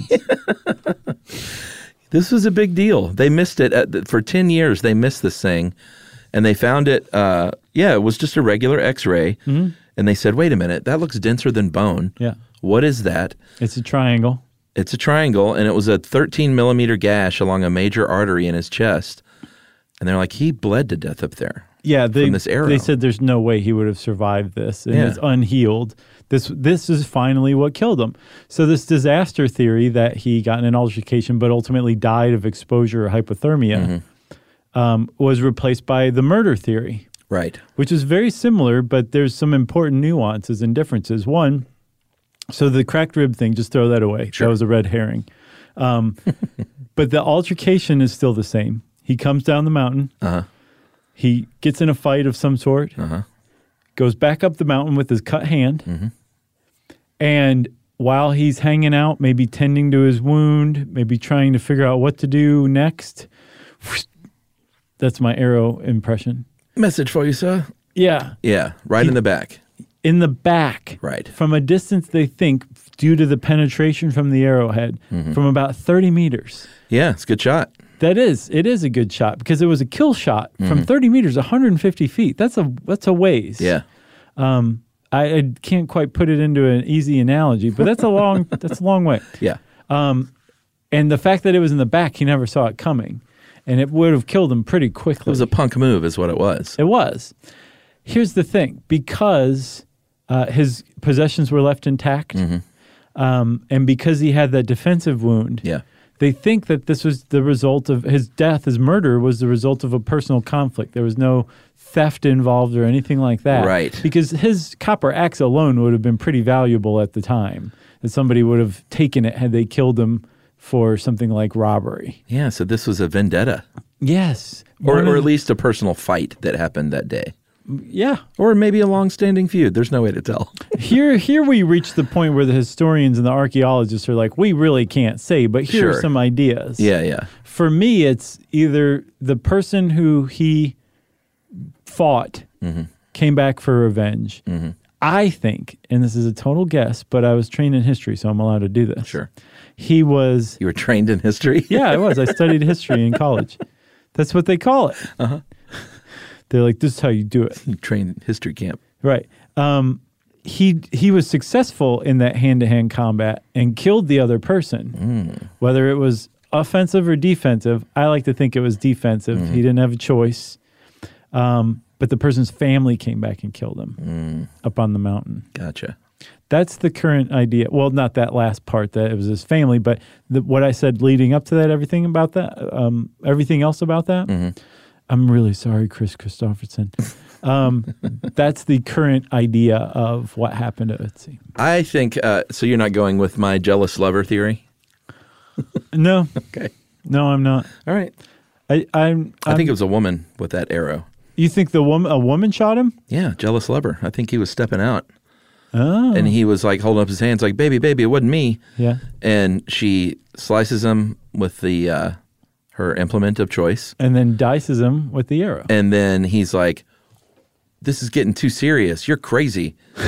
This was a big deal. They missed it at the, for ten years. They missed this thing, and they found it. Uh, yeah, it was just a regular X-ray, mm-hmm. and they said, "Wait a minute, that looks denser than bone. Yeah, what is that?" It's a triangle. It's a triangle, and it was a thirteen millimeter gash along a major artery in his chest. And they're like, he bled to death up there. Yeah, they, from this arrow. They said there's no way he would have survived this, and Yeah. it's unhealed. This this is finally what killed him. So this disaster theory that he got in an altercation but ultimately died of exposure or hypothermia Mm-hmm. um, was replaced by the murder theory. Right. Which is very similar, but there's some important nuances and differences. One, so the cracked rib thing, just throw that away. Sure. That was a red herring. Um, but the altercation is still the same. He comes down the mountain. Uh-huh. He gets in a fight of some sort. Uh-huh. Goes back up the mountain with his cut hand. Mm-hmm. And while he's hanging out, maybe tending to his wound, maybe trying to figure out what to do next, whoosh, that's my arrow impression. Message for you, sir. Yeah. Yeah, right He- in the back. In the back. Right. From a distance, they think, due to the penetration from the arrowhead, Mhm. from about thirty meters. Yeah, it's a good shot. That is, it is a good shot because it was a kill shot from Mhm. thirty meters, one hundred fifty feet. That's a that's a ways. Yeah. Um, I, I can't quite put it into an easy analogy, but that's a long that's a long way. Yeah. Um, and the fact that it was in the back, he never saw it coming, and it would have killed him pretty quickly. It was a punk move, is what it was. It was. Here's the thing: because uh, his possessions were left intact, Mm-hmm. um, and because he had that defensive wound, Yeah. they think that this was the result of his death, his murder was the result of a personal conflict. There was no theft involved or anything like that. Right. Because his copper axe alone would have been pretty valuable at the time. That somebody would have taken it had they killed him for something like robbery. Yeah, so this was a vendetta. Yes. Or, One or of- at least a personal fight that happened that day. Yeah. Or maybe a long-standing feud. There's no way to tell. Here, here we reach the point where the historians and the archaeologists are like, we really can't say, but here are Sure. some ideas. Yeah, yeah. For me, it's either the person who he fought Mm-hmm. came back for revenge. Mm-hmm. I think, and this is a total guess, but I was trained in history, so I'm allowed to do this. Sure. He was. You were trained in history? Yeah, I was. I studied history in college. That's what they call it. Uh-huh. They're like, this is how you do it. You trained in history camp. Right. Um, he he was successful in that hand-to-hand combat and killed the other person. Mm. Whether it was offensive or defensive, I like to think it was defensive. Mm. He didn't have a choice. Um, but the person's family came back and killed him Mm. up on the mountain. Gotcha. That's the current idea. Well, not that last part that it was his family, but the, what I said leading up to that, everything about that, um, everything else about that. Mm-hmm. I'm really sorry, Chris Christopherson. Um, that's the current idea of what happened to Ötzi. I think, uh, so you're not going with my jealous lover theory? No. Okay. No, I'm not. All right. I, I'm, I think I'm- it was a woman with that arrow. You think the woman, a woman shot him? Yeah, jealous lover. I think he was stepping out. Oh. And he was like holding up his hands like, baby, baby, it wasn't me. Yeah. And she slices him with the uh, her implement of choice. And then dices him with the arrow. And then he's like, this is getting too serious. You're crazy.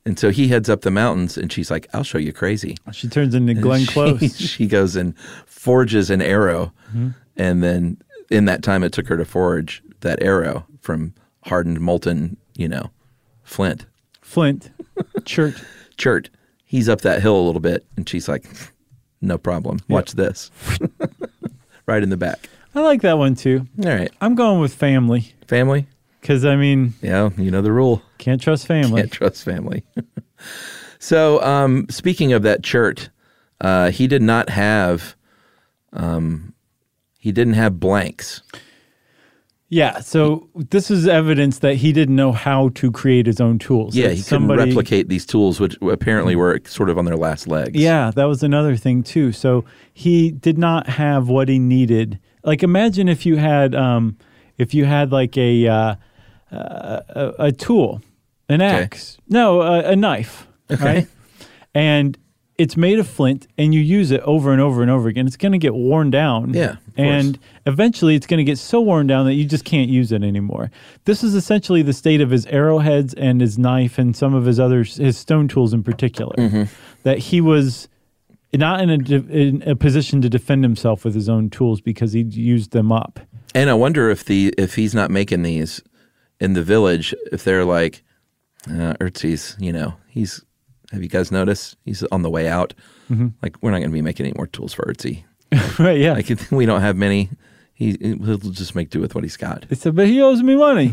And so he heads up the mountains, and she's like, I'll show you crazy. She turns into And Glenn she, Close. She goes and forges an arrow. Mhm. And then in that time it took her to forge that arrow from hardened, molten, you know, flint. Flint. Chert. Chert. He's up that hill a little bit, and she's like, no problem. Watch Yep. this. Right in the back. I like that one too. All right. I'm going with family. Family? Because, I mean... Yeah, you know the rule. Can't trust family. Can't trust family. So, um, speaking of that Chert, uh, he did not have... Um, he didn't have blanks. Yeah, so this is evidence that he didn't know how to create his own tools. Yeah, That he somebody- couldn't replicate these tools, which apparently were sort of on their last legs. Yeah, that was another thing too. So he did not have what he needed. Like, imagine if you had, um, if you had like a uh, uh, a, a tool, an axe, no, a, a knife, Okay. right? And it's made of flint, and you use it over and over and over again. It's going to get worn down. Yeah, of and eventually it's going to get so worn down that you just can't use it anymore. This is essentially the state of his arrowheads and his knife and some of his other his stone tools in particular. Mhm. That he was not in a, de- in a position to defend himself with his own tools because he'd used them up. And I wonder if the if he's not making these in the village, if they're like, uh, Ötzi's, you know, he's, have you guys noticed? He's on the way out. Mhm. Like, we're not going to be making any more tools for Ötzi. Right, yeah. Like, if we don't have many. He, he'll just make do with what he's got. They said, but he owes me money.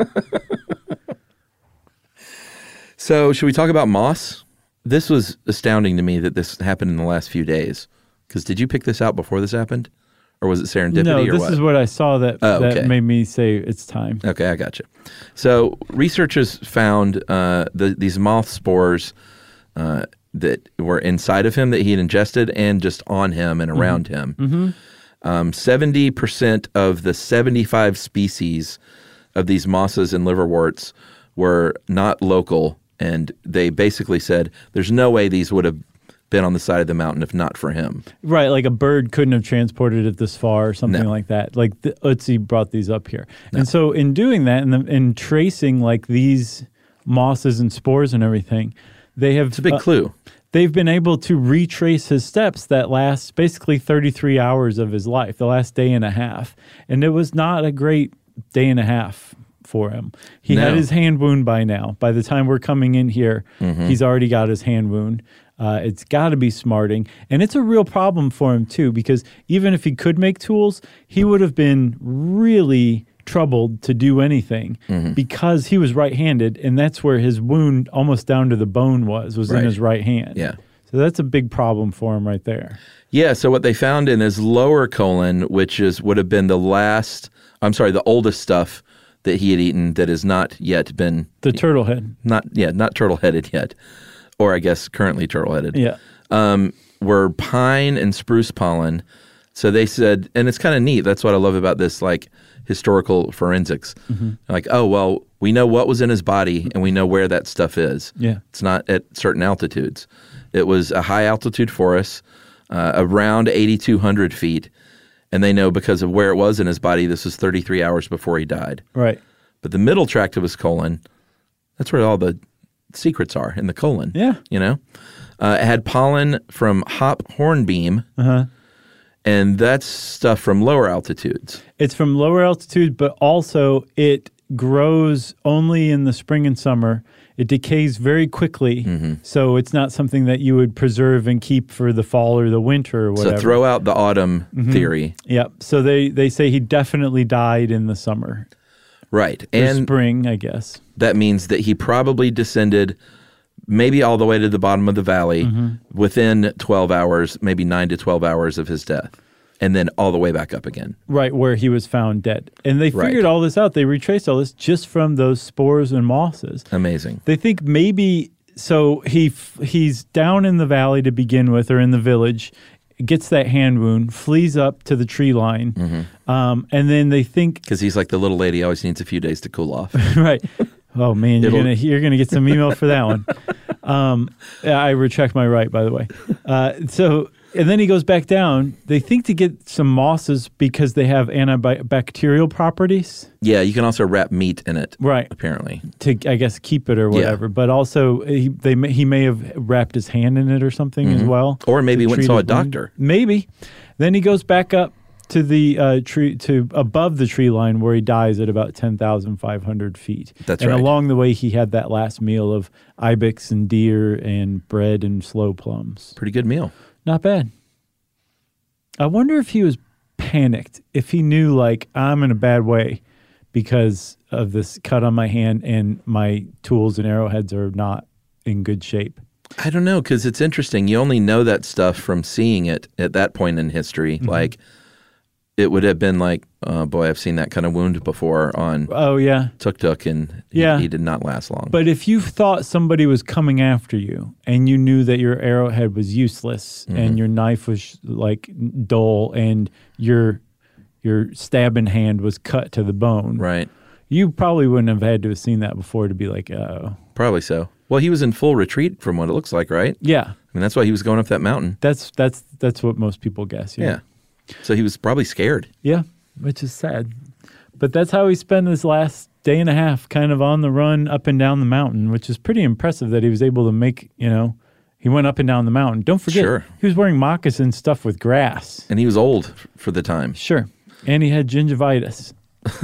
So, should we talk about moss? This was astounding to me that this happened in the last few days. Because did you pick this out before this happened? Or was it serendipity no, or this what? is what I saw that, Oh, that okay. made me say it's time. Okay, I got you. So researchers found uh, the, these moth spores uh, that were inside of him that he had ingested and just on him and around him. Mhm. Um, seventy percent of the seventy-five species of these mosses and liverworts were not local, and they basically said there's no way these would have been on the side of the mountain if not for him. Right, like a bird couldn't have transported it this far or something No. like that. Like the, Ötzi brought these up here. And so in doing that and, the, and tracing like these mosses and spores and everything, they have... It's a big clue. They've been able to retrace his steps that last basically thirty-three hours of his life, the last day and a half. And it was not a great day and a half for him. He had No. his hand wound by now. By the time we're coming in here, Mhm. he's already got his hand wound. Uh, it's got to be smarting. And it's a real problem for him, too, because even if he could make tools, he would have been really troubled to do anything Mhm. because he was right-handed, and that's where his wound almost down to the bone was, was Right. in his right hand. Yeah. So that's a big problem for him right there. Yeah, so what they found in his lower colon, which is would have been the last, I'm sorry, the oldest stuff that he had eaten that has not yet been The turtle head. not yeah, not turtle headed yet, or I guess currently turtle headed. Yeah. um, were pine and spruce pollen. So they said, and it's kind of neat. That's what I love about this, like historical forensics. Mhm. Like, oh well, we know what was in his body, and we know where that stuff is. Yeah. It's not at certain altitudes. It was a high altitude forest, uh, around eighty-two hundred feet. And they know because of where it was in his body, this was thirty-three hours before he died. Right. But the middle tract of his colon, that's where all the secrets are, in the colon. Yeah. You know? Uh, it had pollen from hop hornbeam, Uh-huh. and that's stuff from lower altitudes. It's from lower altitude, but also it grows only in the spring and summer. It decays very quickly, Mm-hmm. so it's not something that you would preserve and keep for the fall or the winter or whatever. So throw out the autumn Mhm. theory. Yep. So they, they say he definitely died in the summer. Right. Or And spring, I guess. that means that he probably descended maybe all the way to the bottom of the valley Mhm. within twelve hours, maybe nine to twelve hours of his death, and then all the way back up again. Right, where he was found dead. And they Right. figured all this out. They retraced all this just from those spores and mosses. Amazing. They think maybe, so he f- he's down in the valley to begin with, or in the village, gets that hand wound, flees up to the tree line, Mm-hmm. um, and then they think, Because he's like the little lady, always needs a few days to cool off. right, oh man, you're It'll- gonna you're gonna get some email for that one. Um, yeah, I retract my right, by the way. Uh, so And then he goes back down. They think to get some mosses because they have antibacterial properties. Yeah, you can also wrap meat in it. Right. Apparently. To, I guess, keep it or whatever. Yeah. But also, he, they, may, he may have wrapped his hand in it or something mm-hmm. as well. Or maybe went and saw a doctor. Wound. Maybe. Then he goes back up to the uh, tree, to above the tree line where he dies at about ten thousand five hundred feet. That's and right. And along the way, he had that last meal of ibex and deer and bread and slow plums. Pretty good meal. Not bad. I wonder if he was panicked, if he knew, like, I'm in a bad way because of this cut on my hand and my tools and arrowheads are not in good shape. I don't know, because it's interesting. You only know that stuff from seeing it at that point in history. Mm-hmm. Like, it would have been like, oh boy, I've seen that kind of wound before on oh yeah Tuk Tuk, and he, yeah. he did not last long. But if you thought somebody was coming after you and you knew that your arrowhead was useless mm-hmm. and your knife was like dull and your your stabbing hand was cut to the bone, right? You probably wouldn't have had to have seen that before to be like, oh. Probably so. Well, he was in full retreat from what it looks like, right? Yeah. I mean, that's why he was going up that mountain. That's that's that's what most people guess. Yeah. Yeah. So he was probably scared. Yeah, which is sad. But that's how he spent his last day and a half kind of on the run up and down the mountain, which is pretty impressive that he was able to make, you know, he went up and down the mountain. Don't forget, sure. he was wearing moccasin stuff with grass. And he was old for the time. Sure. And he had gingivitis.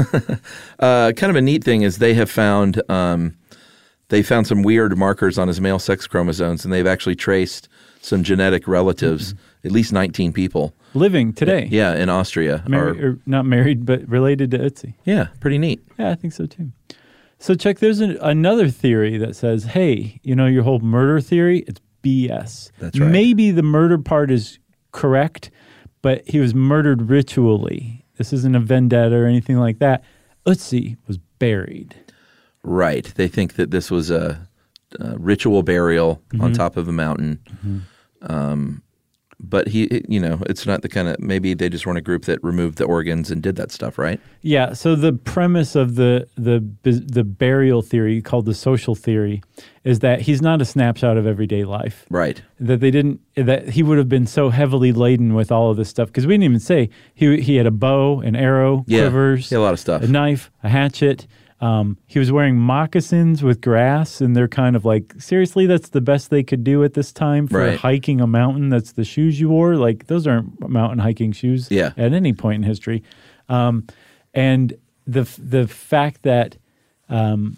uh, kind of a neat thing is they have found, um, they found some weird markers on his male sex chromosomes, and they've actually traced some genetic relatives, mm-hmm. at least nineteen people. Living today. Yeah, in Austria. Mar- or, or not married, but related to Ötzi. Yeah, pretty neat. Yeah, I think so too. So, Chuck, there's an, another theory that says, hey, you know, your whole murder theory, it's B S. That's right. Maybe the murder part is correct, but he was murdered ritually. This isn't a vendetta or anything like that. Ötzi was buried. Right. They think that this was a, a ritual burial mm-hmm. on top of a mountain. Mm-hmm. Um But he, you know, it's not the kind of, maybe they just weren't a group that removed the organs and did that stuff, right? Yeah. So the premise of the the the burial theory, called the social theory, is that he's not a snapshot of everyday life. Right. That they didn't, that he would have been so heavily laden with all of this stuff, because we didn't even say he he had a bow, an arrow, yeah, quivers, he had a lot of stuff, a knife, a hatchet. Um, he was wearing moccasins with grass, and they're kind of like, seriously, that's the best they could do at this time for right. hiking a mountain. That's the shoes you wore. Like, those aren't mountain hiking shoes yeah. at any point in history. Um, and the the fact that um,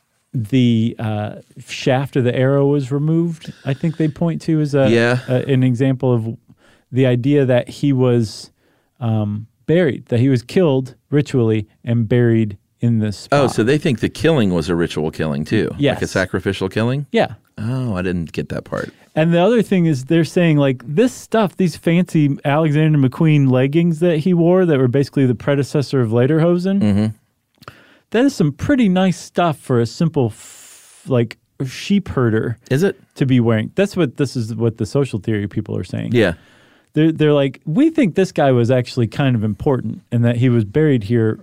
the uh, shaft of the arrow was removed, I think they point to as a, yeah. a an example of the idea that he was um, buried, that he was killed ritually and buried in this spot. Oh, so they think the killing was a ritual killing too? Yes. Like a sacrificial killing? Yeah. Oh, I didn't get that part. And the other thing is they're saying, like, this stuff, these fancy Alexander McQueen leggings that he wore that were basically the predecessor of Lederhosen, mm-hmm. that is some pretty nice stuff for a simple, f- like, sheep herder. Is it? To be wearing. That's what this is what the social theory people are saying. Yeah. They're, they're like, we think this guy was actually kind of important and that he was buried here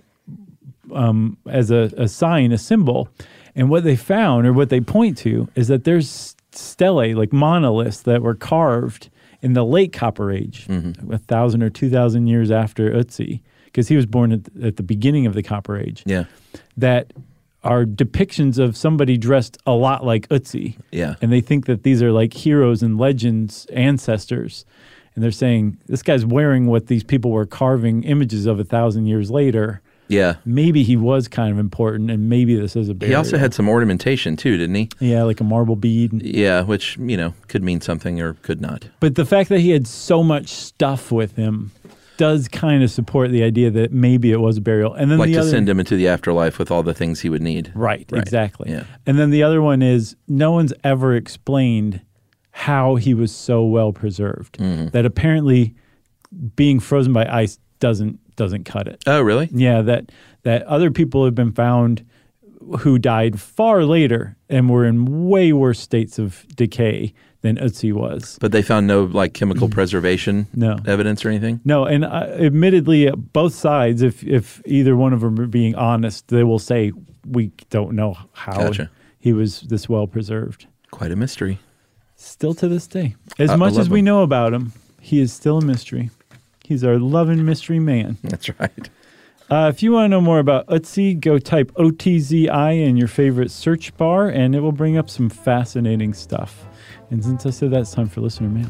Um, as a, a sign, a symbol. And what they found, or what they point to, is that there's stelae, like monoliths, that were carved in the late Copper Age, mm-hmm. a thousand or two thousand years after Ötzi, because he was born at, at the beginning of the Copper Age, yeah. that are depictions of somebody dressed a lot like Ötzi. Yeah. And they think that these are like heroes and legends, ancestors. And they're saying, this guy's wearing what these people were carving images of a thousand years later. Yeah. Maybe he was kind of important, and maybe this is a burial. He also had some ornamentation too, didn't he? Yeah, like a marble bead. Yeah, which, you know, could mean something or could not. But the fact that he had so much stuff with him does kind of support the idea that maybe it was a burial. And then like the to other, send him into the afterlife with all the things he would need. Right, right. exactly. Yeah. And then the other one is, no one's ever explained how he was so well preserved. Mm-hmm. That apparently being frozen by ice doesn't doesn't cut it. Oh, really? Yeah, that that other people have been found who died far later and were in way worse states of decay than Ötzi was. But they found no like chemical preservation no. evidence or anything? No, and uh, admittedly, uh, both sides, if if either one of them are being honest, they will say, we don't know how gotcha. he was this well preserved. Quite a mystery. Still to this day. As I, much I as we him. know about him, He is still a mystery. He's our loving mystery man. That's right. Uh, if you want to know more about Otzi, go type O T Z I in your favorite search bar, and it will bring up some fascinating stuff. And since I said that, it's time for listener mail.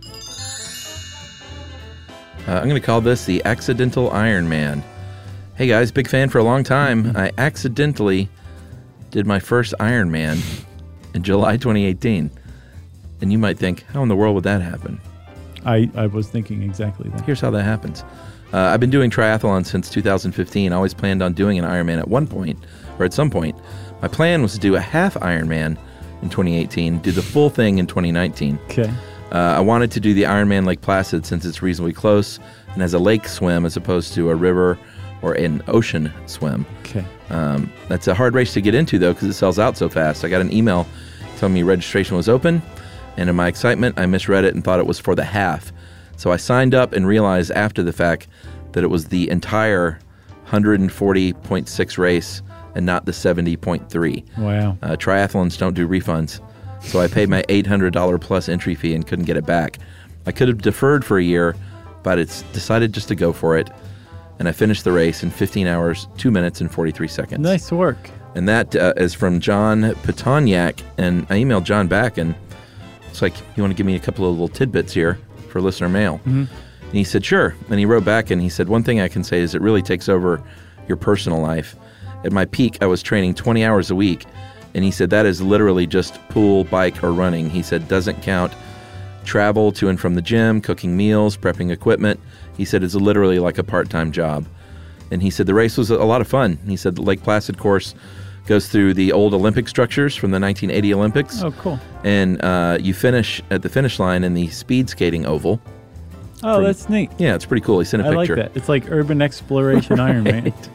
Uh, I'm going to call this the Accidental Iron Man. Hey guys, big fan for a long time. I accidentally did my first Iron Man in July twenty eighteen. And you might think, how in the world would that happen? I, I was thinking exactly that. Here's how that happens. Uh, I've been doing triathlon since two thousand fifteen. I always planned on doing an Ironman at one point, or at some point. My plan was to do a half Ironman in twenty eighteen, do the full thing in twenty nineteen. Okay. Uh, I wanted to do the Ironman Lake Placid since it's reasonably close and has a lake swim as opposed to a river or an ocean swim. Okay. Um, that's a hard race to get into, though, because it sells out so fast. I got an email telling me registration was open, and in my excitement, I misread it and thought it was for the half. So I signed up and realized after the fact that it was the entire one forty point six race and not the seventy point three. Wow. Uh, triathlons don't do refunds. So I paid my eight hundred dollars plus entry fee and couldn't get it back. I could have deferred for a year, but it's decided just to go for it. And I finished the race in fifteen hours, two minutes, and forty-three seconds. Nice work. And that uh, is from John Petoniak. And I emailed John back, and it's like, you want to give me a couple of little tidbits here for listener mail? Mm-hmm. And he said, sure. And he wrote back, and he said, one thing I can say is it really takes over your personal life. At my peak, I was training twenty hours a week. And he said, that is literally just pool, bike, or running. He said, doesn't count travel to and from the gym, cooking meals, prepping equipment. He said, it's literally like a part-time job. And he said, the race was a lot of fun. He said, the Lake Placid course goes through the old Olympic structures from the nineteen eighty Olympics. Oh, cool. And uh, you finish at the finish line in the speed skating oval. Oh, from, that's neat. Yeah, it's pretty cool. He sent a I picture. I like that. It's like urban exploration Iron Man. Right.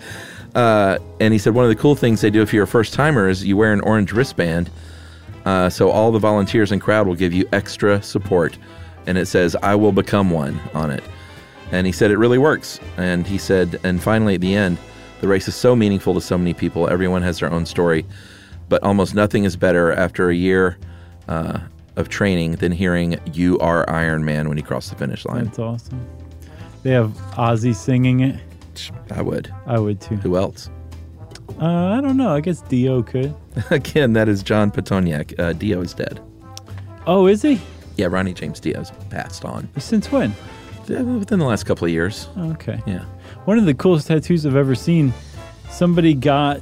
Uh, and he said one of the cool things they do if you're a first-timer is you wear an orange wristband. Uh, so all the volunteers and crowd will give you extra support. And it says, I will become one on it. And he said it really works. And he said, and finally at the end, the race is so meaningful to so many people. Everyone has their own story. But almost nothing is better after a year uh, of training than hearing you are Iron Man when you cross the finish line. That's awesome. They have Ozzy singing it. I would. I would too. Who else? Uh, I don't know. I guess Dio could. Again, that is John Petoniak. Uh, Dio is dead. Oh, is he? Yeah, Ronnie James Dio's passed on. Since when? Within the last couple of years. Okay. Yeah. One of the coolest tattoos I've ever seen, somebody got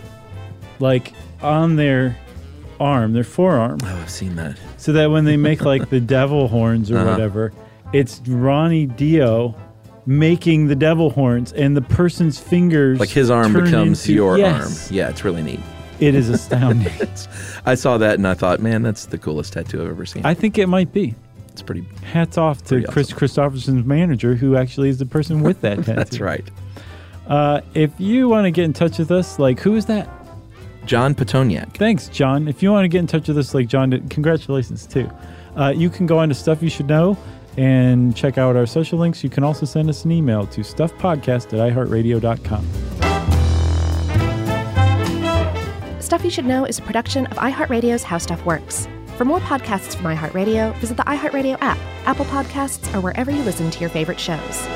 like on their arm, their forearm. Oh, I've seen that. So that when they make like the devil horns or uh-huh. whatever, it's Ronnie Dio making the devil horns, and the person's fingers like his arm becomes into, your yes. arm. Yeah, it's really neat. It is astounding. I saw that and I thought, man, that's the coolest tattoo I've ever seen. I think it might be. It's pretty. Hats off to Chris awesome. Christopherson's manager, who actually is the person with that tattoo. That's right. Uh, if you want to get in touch with us, like, who is that? John Petoniak. Thanks, John. If you want to get in touch with us like John did, congratulations, too. Uh, you can go on to Stuff You Should Know and check out our social links. You can also send us an email to stuffpodcast at i heart radio dot com. Stuff You Should Know is a production of iHeartRadio's How Stuff Works. For more podcasts from iHeartRadio, visit the iHeartRadio app, Apple Podcasts, or wherever you listen to your favorite shows.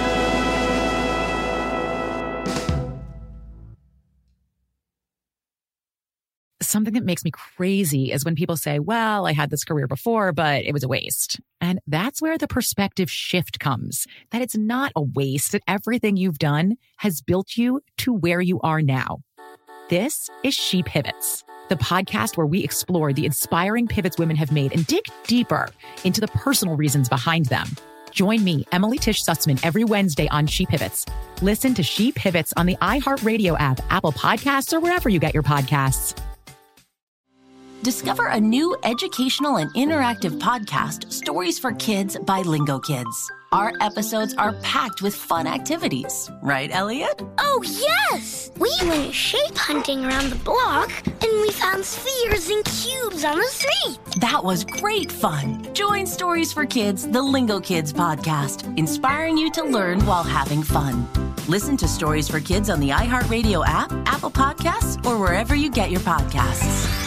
Something that makes me crazy is when people say, well, I had this career before, but it was a waste. And that's where the perspective shift comes, that it's not a waste, that everything you've done has built you to where you are now. This is She Pivots, the podcast where we explore the inspiring pivots women have made and dig deeper into the personal reasons behind them. Join me, Emily Tish Sussman, every Wednesday on She Pivots. Listen to She Pivots on the iHeartRadio app, Apple Podcasts, or wherever you get your podcasts. Discover a new educational and interactive podcast, Stories for Kids by Lingo Kids. Our episodes are packed with fun activities. Right, Elliot? Oh, yes! We went shape hunting around the block, and we found spheres and cubes on the street. That was great fun. Join Stories for Kids, the Lingo Kids podcast, inspiring you to learn while having fun. Listen to Stories for Kids on the iHeartRadio app, Apple Podcasts, or wherever you get your podcasts.